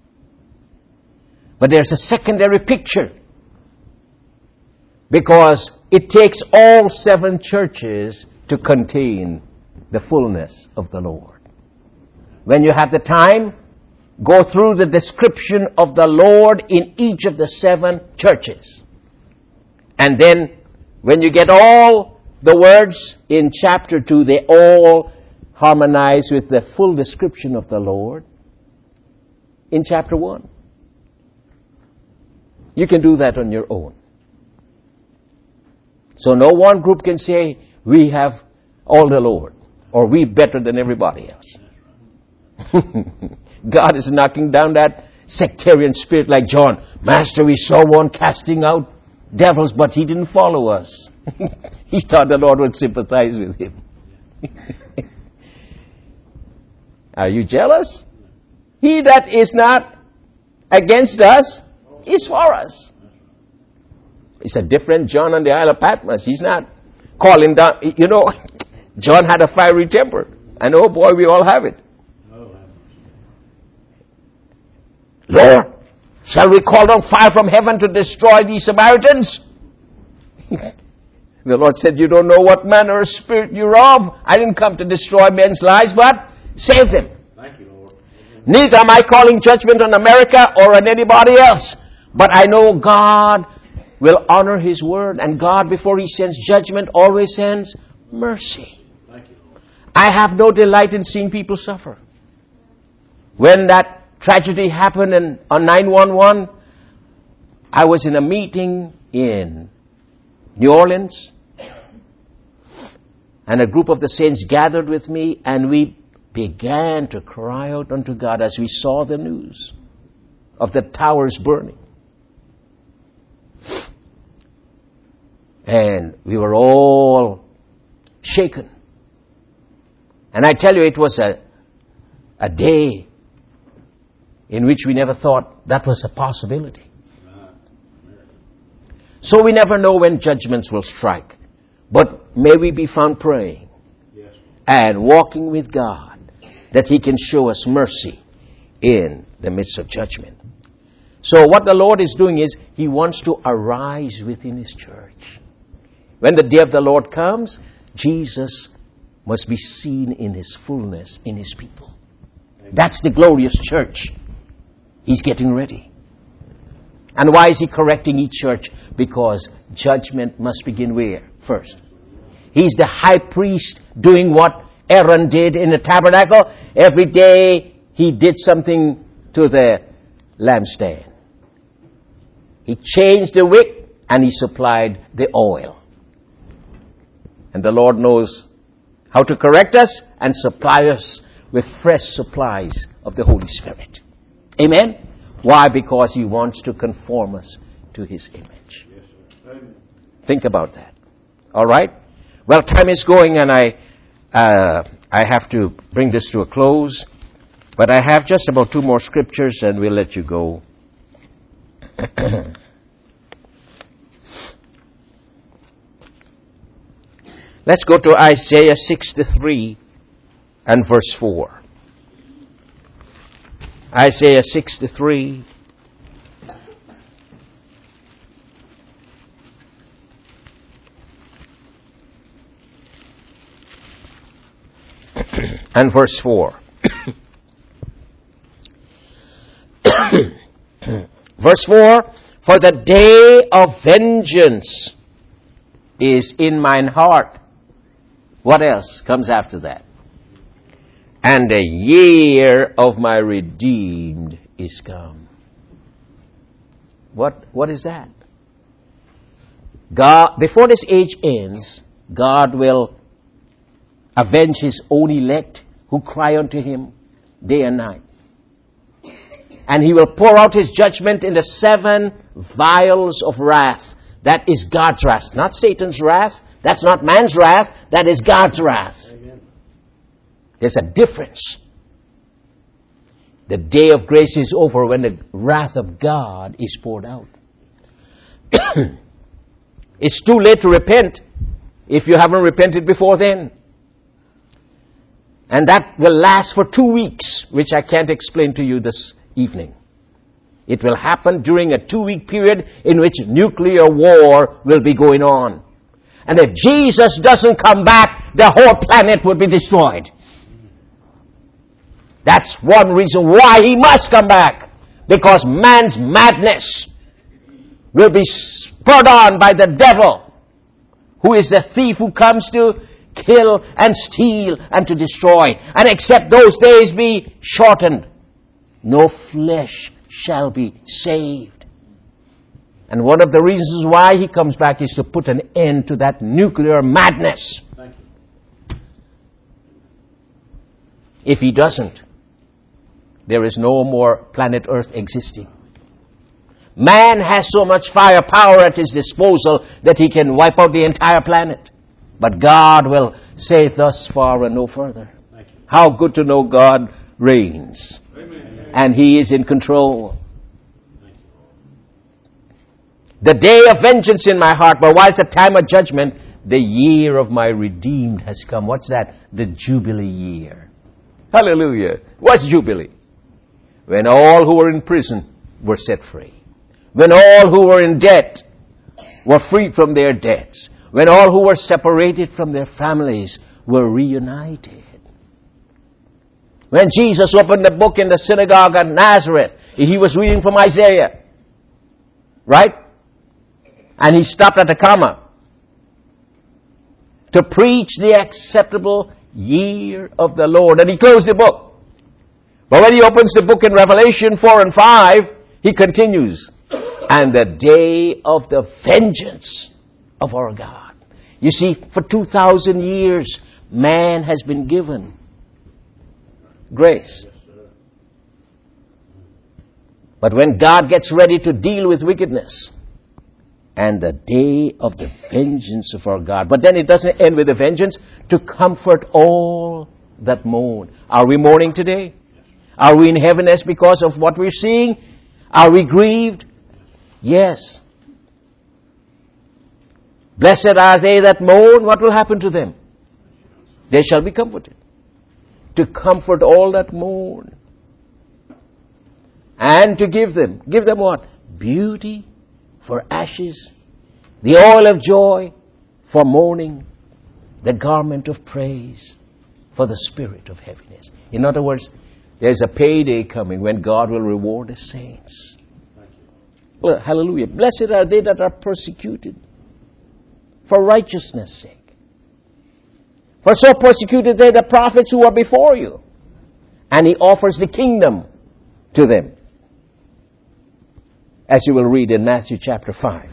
But there's a secondary picture, because it takes all seven churches to contain the fullness of the Lord. When you have the time, go through the description of the Lord in each of the seven churches. And then, when you get all the words in chapter two, they all harmonize with the full description of the Lord in chapter one. You can do that on your own. So no one group can say, we have all the Lord, or we better than everybody else. God is knocking down that sectarian spirit like John. Master, we saw one casting out devils, but he didn't follow us. He thought the Lord would sympathize with him. Are you jealous? He that is not against us is for us. It's a different John on the Isle of Patmos. He's not calling down. You know, John had a fiery temper. And oh boy, we all have it. Lord, shall we call down fire from heaven to destroy these Samaritans? The Lord said, you don't know what manner of spirit you're of. I didn't come to destroy men's lives, but save them. Thank you, Lord. Neither am I calling judgment on America or on anybody else. But I know God will honor His word. And God, before He sends judgment, always sends mercy. Thank you, Lord. I have no delight in seeing people suffer. When that tragedy happened in, on nine one one, I was in a meeting in New Orleans, And a group of the saints gathered with me, and we began to cry out unto God as we saw the news of the towers burning. And we were all shaken. And I tell you, it was a, a day in which we never thought that was a possibility. So we never know when judgments will strike. But may we be found praying and walking with God that He can show us mercy in the midst of judgment. So what the Lord is doing is He wants to arise within His church. When the day of the Lord comes, Jesus must be seen in His fullness in His people. That's the glorious church. He's getting ready. And why is He correcting each church? Because judgment must begin where? First. He's the high priest doing what Aaron did in the tabernacle. Every day he did something to the lampstand. He changed the wick and he supplied the oil. And the Lord knows how to correct us and supply us with fresh supplies of the Holy Spirit. Amen? Why? Because He wants to conform us to His image. Think about that. All right? Well, time is going, and I uh, I have to bring this to a close. But I have just about two more scriptures, and we'll let you go. Let's go to Isaiah sixty-three and verse four. Isaiah sixty-three and verse four. Verse four, for the day of vengeance is in mine heart. What else comes after that? And the year of my redeemed is come. What, what is that? God, before this age ends, God will avenge His own elect who cry unto Him day and night. And He will pour out His judgment in the seven vials of wrath. That is God's wrath, not Satan's wrath. That's not man's wrath. That is God's wrath. Amen. There's a difference. The day of grace is over when the wrath of God is poured out. It's too late to repent if you haven't repented before then. And that will last for two weeks, which I can't explain to you this evening. It will happen during a two-week period in which nuclear war will be going on. And if Jesus doesn't come back, the whole planet would be destroyed. That's one reason why He must come back. Because man's madness will be spurred on by the devil, who is the thief who comes to kill and steal and to destroy. And except those days be shortened, no flesh shall be saved. And one of the reasons why He comes back is to put an end to that nuclear madness. Thank you. If He doesn't, there is no more planet Earth existing. Man has so much firepower at his disposal that he can wipe out the entire planet. But God will say thus far and no further. How good to know God reigns. Amen. And He is in control. The day of vengeance in my heart, but while it's a time of judgment, the year of my redeemed has come. What's that? The Jubilee year. Hallelujah. What's Jubilee? When all who were in prison were set free. When all who were in debt were freed from their debts. When all who were separated from their families were reunited. When Jesus opened the book in the synagogue at Nazareth, He was reading from Isaiah. Right? And He stopped at a comma. To preach the acceptable year of the Lord. And He closed the book. But when He opens the book in Revelation four and five, He continues. And the day of the vengeance of our God. You see, for two thousand years, man has been given grace. But when God gets ready to deal with wickedness, and the day of the vengeance of our God. But then it doesn't end with the vengeance, to comfort all that mourn. Are we mourning today? Are we in heaviness because of what we're seeing? Are we grieved? Yes. Blessed are they that mourn. What will happen to them? They shall be comforted. To comfort all that mourn. And to give them. Give them what? Beauty for ashes. The oil of joy for mourning. The garment of praise for the spirit of heaviness. In other words, there's a payday coming when God will reward His saints. Well, hallelujah. Blessed are they that are persecuted for righteousness' sake. For so persecuted they the prophets who are before you. And He offers the kingdom to them. As you will read in Matthew chapter five.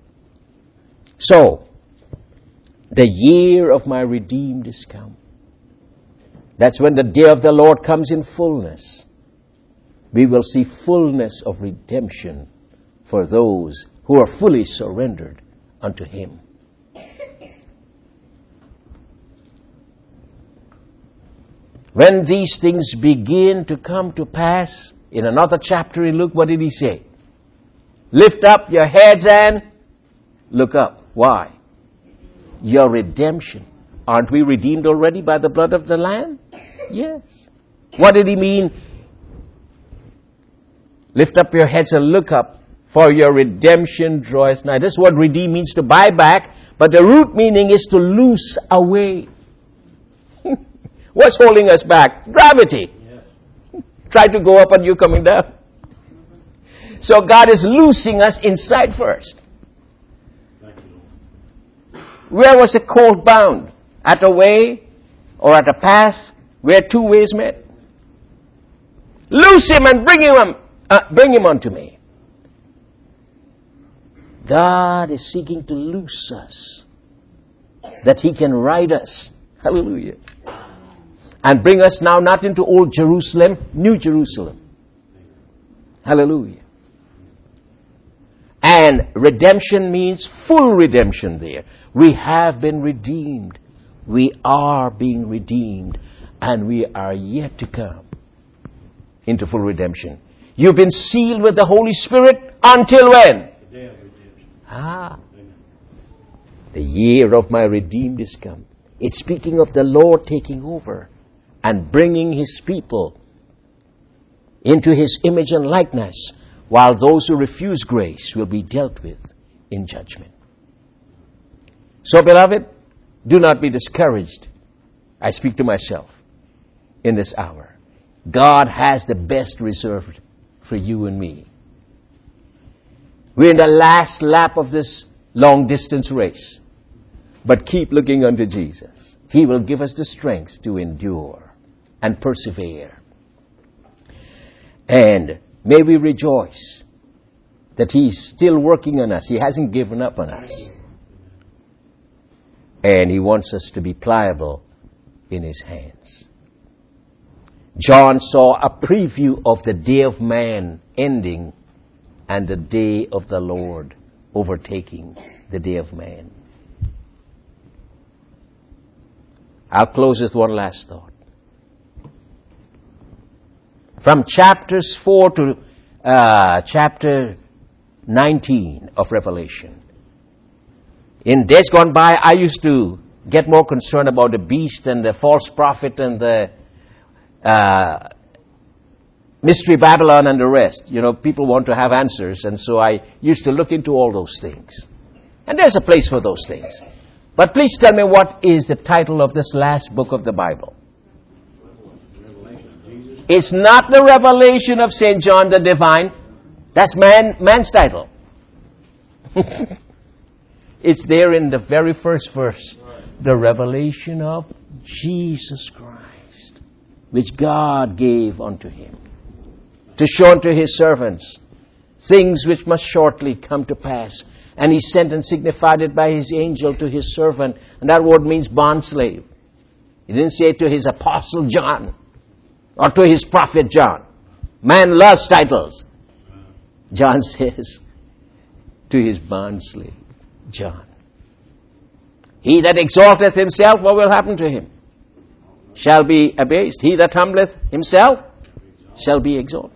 So, the year of my redeemed is come. That's when the day of the Lord comes in fullness. We will see fullness of redemption for those who are fully surrendered unto Him. When these things begin to come to pass, in another chapter in Luke, what did He say? Lift up your heads and look up. Why? Your redemption. Aren't we redeemed already by the blood of the Lamb? Yes. What did He mean? Lift up your heads and look up, for your redemption draweth nigh. This word redeem means to buy back, but the root meaning is to loose away. What's holding us back? Gravity. Yes. Try to go up and you coming down. So God is loosing us inside first. Where was the colt bound? At a way or at a path where two ways met? Loose him and bring him, uh, bring him unto me. God is seeking to loose us, that He can ride us. Hallelujah. And bring us now not into old Jerusalem, New Jerusalem. Hallelujah. And redemption means full redemption there. We have been redeemed. We are being redeemed. And we are yet to come into full redemption. You've been sealed with the Holy Spirit until when? The day of redemption. Ah. The year of my redeemed is come. It's speaking of the Lord taking over and bringing His people into His image and likeness, while those who refuse grace will be dealt with in judgment. So, beloved, do not be discouraged. I speak to myself in this hour. God has the best reserved for you and me. We're in the last lap of this long-distance race. But keep looking unto Jesus. He will give us the strength to endure and persevere. And may we rejoice that He's still working on us. He hasn't given up on us. And He wants us to be pliable in His hands. John saw a preview of the day of man ending and the day of the Lord overtaking the day of man. I'll close with one last thought. From chapters four to uh, chapter nineteen of Revelation. In days gone by, I used to get more concerned about the beast and the false prophet and the uh, mystery Babylon and the rest. You know, people want to have answers, and so I used to look into all those things. And there's a place for those things. But please tell me, what is the title of this last book of the Bible? It's not the Revelation of Saint John the Divine. That's man, man's title. It's there in the very first verse. The revelation of Jesus Christ, which God gave unto Him, to show unto His servants things which must shortly come to pass. And he sent and signified it by his angel to his servant. And that word means bondslave. He didn't say it to his apostle John or to his prophet John. Man loves titles. John says to his bondslave John. He that exalteth himself, what will happen to him? Shall be abased. He that humbleth himself shall be exalted.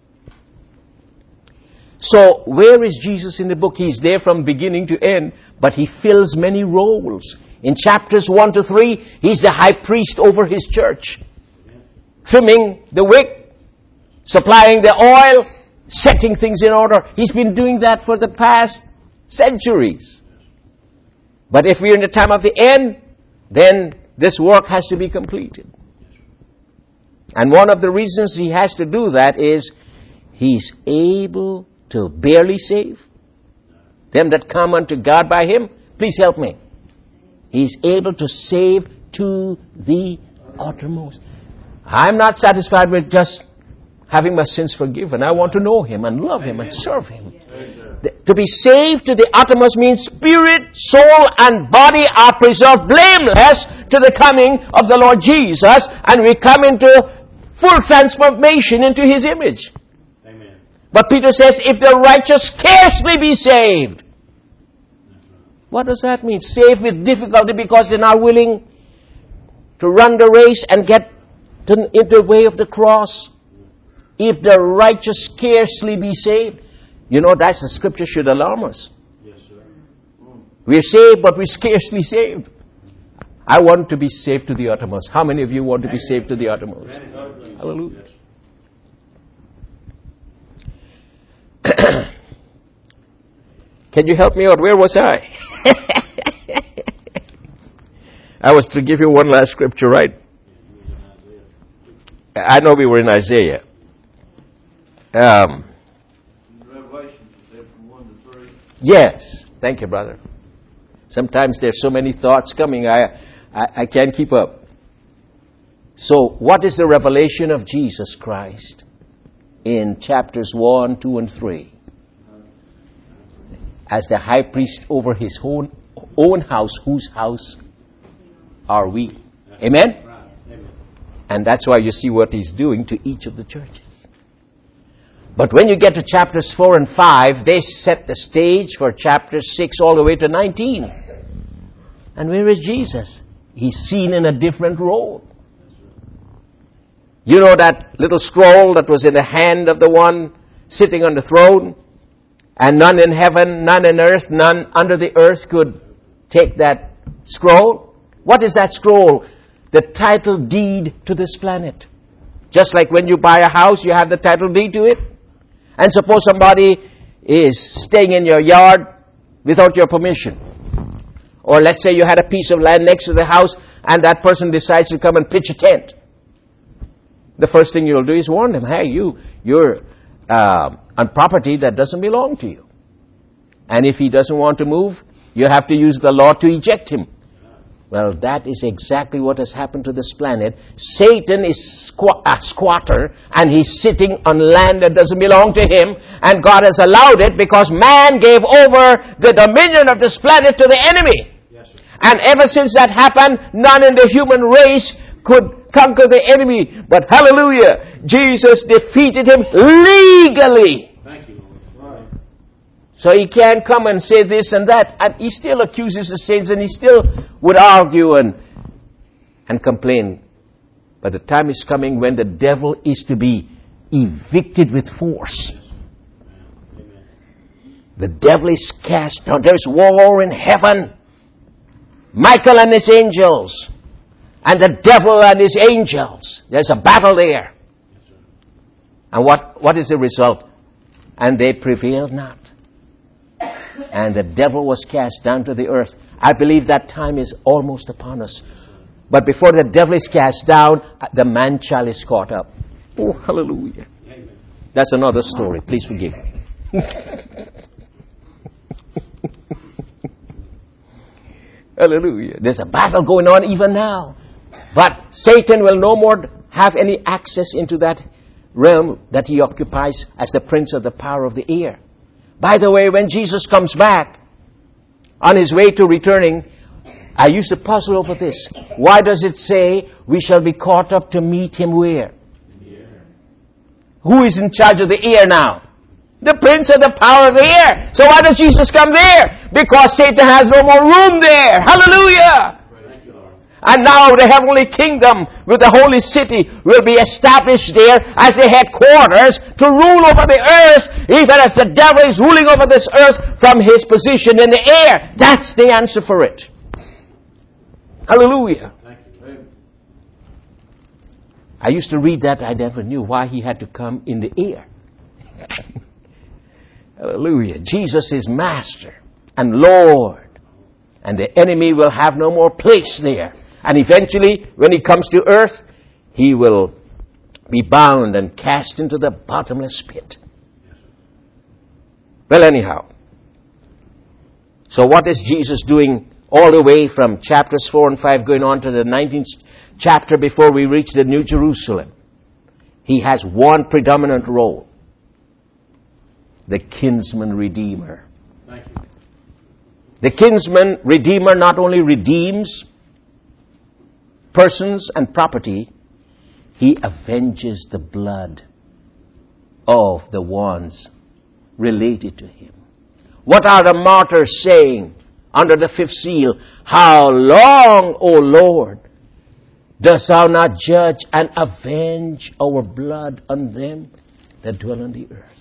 So, where is Jesus in the book? He's there from beginning to end, but he fills many roles. In chapters one to three, he's the high priest over his church. Trimming the wick, supplying the oil, setting things in order. He's been doing that for the past centuries. But if we're in the time of the end, then this work has to be completed. And one of the reasons he has to do that is he's able to barely save them that come unto God by him. Please help me. He's able to save to the uttermost. I'm not satisfied with just having my sins forgiven. I want to know him and love him and serve him. The, to be saved to the uttermost means spirit, soul, and body are preserved blameless to the coming of the Lord Jesus, and we come into full transformation into his image. Amen. But Peter says, if the righteous scarcely be saved. What does that mean? Saved with difficulty because they're not willing to run the race and get to, into the way of the cross. If the righteous scarcely be saved. You know, that's the scripture should alarm us. Yes, sir. We're saved, but we're scarcely saved. I want to be saved to the uttermost. How many of you want to be saved to the uttermost? Hallelujah. Can you help me out? Where was I? I was to give you one last scripture, right? I know we were in Isaiah. Um, yes. Thank you, brother. Sometimes there's so many thoughts coming, I, I, I can't keep up. So, what is the revelation of Jesus Christ in chapters one, two, and three? As the high priest over his own, own house, whose house are we? Amen? And that's why you see what he's doing to each of the churches. But when you get to chapters four and five, they set the stage for chapters six all the way to nineteen. And where is Jesus? He's seen in a different role. You know that little scroll that was in the hand of the one sitting on the throne? And none in heaven, none in earth, none under the earth could take that scroll. What is that scroll? The title deed to this planet. Just like when you buy a house, you have the title deed to it. And suppose somebody is staying in your yard without your permission. Or let's say you had a piece of land next to the house and that person decides to come and pitch a tent. The first thing you'll do is warn them, hey, you, you're uh, on property that doesn't belong to you. And if he doesn't want to move, you have to use the law to eject him. Well, that is exactly what has happened to this planet. Satan is squ- a squatter, and he's sitting on land that doesn't belong to him, and God has allowed it because man gave over the dominion of this planet to the enemy. Yes, and ever since that happened, none in the human race could conquer the enemy. But hallelujah, Jesus defeated him legally. Thank you, Lord. Right. So he can't come and say this and that. And he still accuses the saints, and he still would argue and, and complain. But the time is coming when the devil is to be evicted with force. The devil is cast down. There's war in heaven. Michael and his angels. And the devil and his angels. There's a battle there. And what, what is the result? And they prevailed not. And the devil was cast down to the earth. I believe that time is almost upon us. But before the devil is cast down, the man-child is caught up. Oh, hallelujah. That's another story. Please forgive me. Hallelujah. There's a battle going on even now. But Satan will no more have any access into that realm that he occupies as the prince of the power of the air. By the way, when Jesus comes back, on his way to returning, I used to puzzle over this. Why does it say we shall be caught up to meet him where? In the air. Who is in charge of the air now? The prince of the power of the air. So why does Jesus come there? Because Satan has no more room there. Hallelujah! Thank you, Lord. And now the heavenly kingdom with the holy city will be established there as the headquarters to rule over the earth, even as the devil is ruling over this earth from his position in the air. That's the answer for it. Hallelujah. Thank you. Amen. I used to read that. I never knew why he had to come in the air. Hallelujah. Jesus is Master and Lord. And the enemy will have no more place there. And eventually, when he comes to earth, he will be bound and cast into the bottomless pit. Well, anyhow. So what is Jesus doing all the way from chapters four and five going on to the nineteenth chapter before we reach the New Jerusalem? He has one predominant role. The kinsman redeemer. Thank you. The kinsman redeemer not only redeems persons and property, he avenges the blood of the ones related to him. What are the martyrs saying under the fifth seal? How long, O Lord, dost thou not judge and avenge our blood on them that dwell on the earth?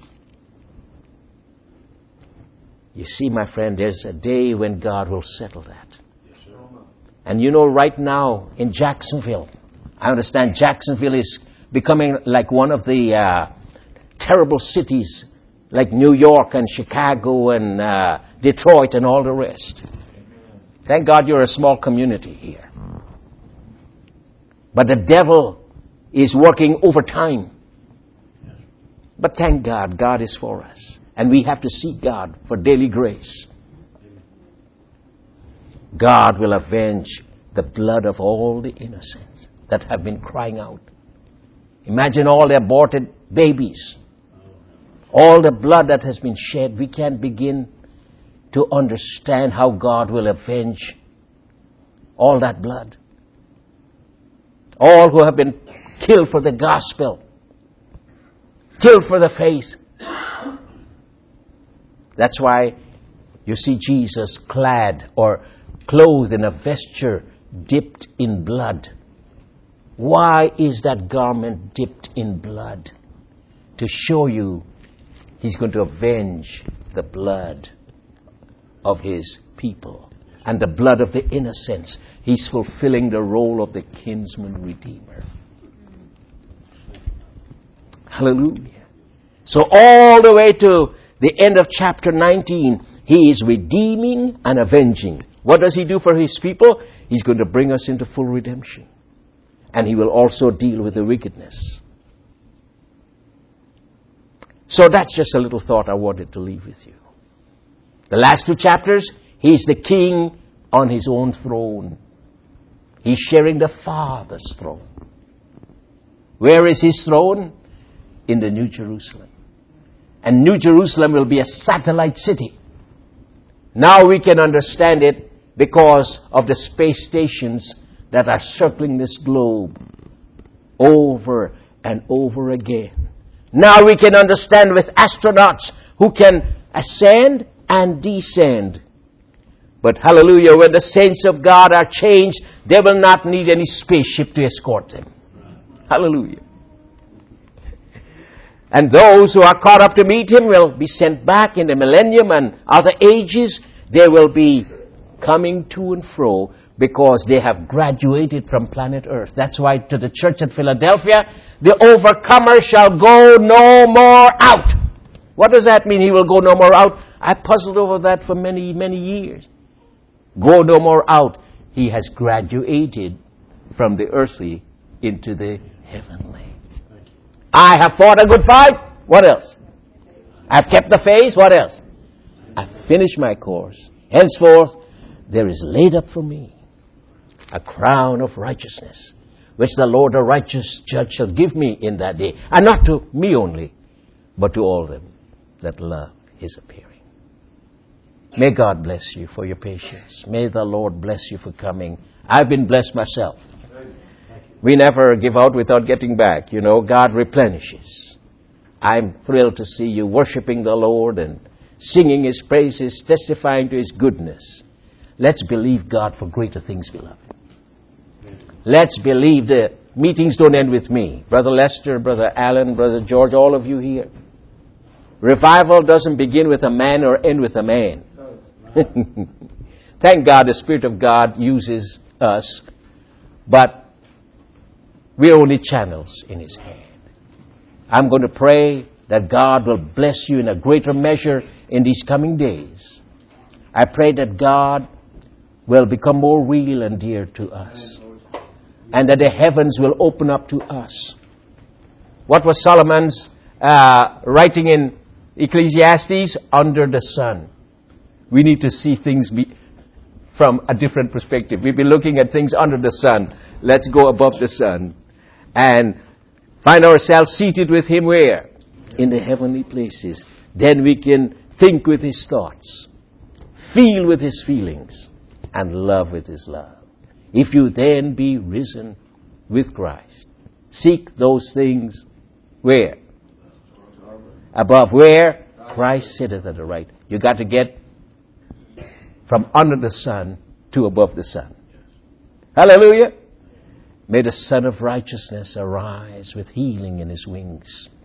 You see, my friend, there's a day when God will settle that. Yes, sir. And you know, right now in Jacksonville, I understand Jacksonville is becoming like one of the uh, terrible cities like New York and Chicago and uh, Detroit and all the rest. Thank God you're a small community here. But the devil is working overtime. But thank God, God is for us. And we have to seek God for daily grace. God will avenge the blood of all the innocents that have been crying out. Imagine all the aborted babies. All the blood that has been shed. We can't begin to understand how God will avenge all that blood. All who have been killed for the gospel. Killed for the faith. That's why you see Jesus clad or clothed in a vesture dipped in blood. Why is that garment dipped in blood? To show you he's going to avenge the blood of his people and the blood of the innocents. He's fulfilling the role of the kinsman redeemer. Hallelujah. So all the way to the end of chapter nineteen, he is redeeming and avenging. What does he do for his people? He's going to bring us into full redemption. And he will also deal with the wickedness. So that's just a little thought I wanted to leave with you. The last two chapters, he's the king on his own throne. He's sharing the Father's throne. Where is his throne? In the New Jerusalem. And New Jerusalem will be a satellite city. Now we can understand it because of the space stations that are circling this globe over and over again. Now we can understand with astronauts who can ascend and descend. But hallelujah, when the saints of God are changed, they will not need any spaceship to escort them. Hallelujah. And those who are caught up to meet him will be sent back in the millennium and other ages. They will be coming to and fro because they have graduated from planet Earth. That's why to the church at Philadelphia, the overcomer shall go no more out. What does that mean, he will go no more out? I puzzled over that for many, many years. Go no more out. He has graduated from the earthly into the heavenly. I have fought a good fight. What else? I've kept the faith. What else? I've finished my course. Henceforth, there is laid up for me a crown of righteousness, which the Lord, the righteous judge, shall give me in that day. And not to me only, but to all them that love his appearing. May God bless you for your patience. May the Lord bless you for coming. I've been blessed myself. We never give out without getting back. You know, God replenishes. I'm thrilled to see you worshiping the Lord and singing His praises, testifying to His goodness. Let's believe God for greater things, beloved. Let's believe the meetings don't end with me. Brother Lester, Brother Allen, Brother George, all of you here. Revival doesn't begin with a man or end with a man. Thank God the Spirit of God uses us, but we're only channels in His hand. I'm going to pray that God will bless you in a greater measure in these coming days. I pray that God will become more real and dear to us, and that the heavens will open up to us. What was Solomon's uh, writing in Ecclesiastes? Under the sun. We need to see things be from a different perspective. We've been looking at things under the sun. Let's go above the sun and find ourselves seated with Him where? In the heavenly places. Then we can think with His thoughts, feel with His feelings, and love with His love. If you then be risen with Christ, seek those things where? Above where? Christ sitteth at the right. You got to get from under the sun to above the sun. Hallelujah. May the Son of Righteousness arise with healing in His wings.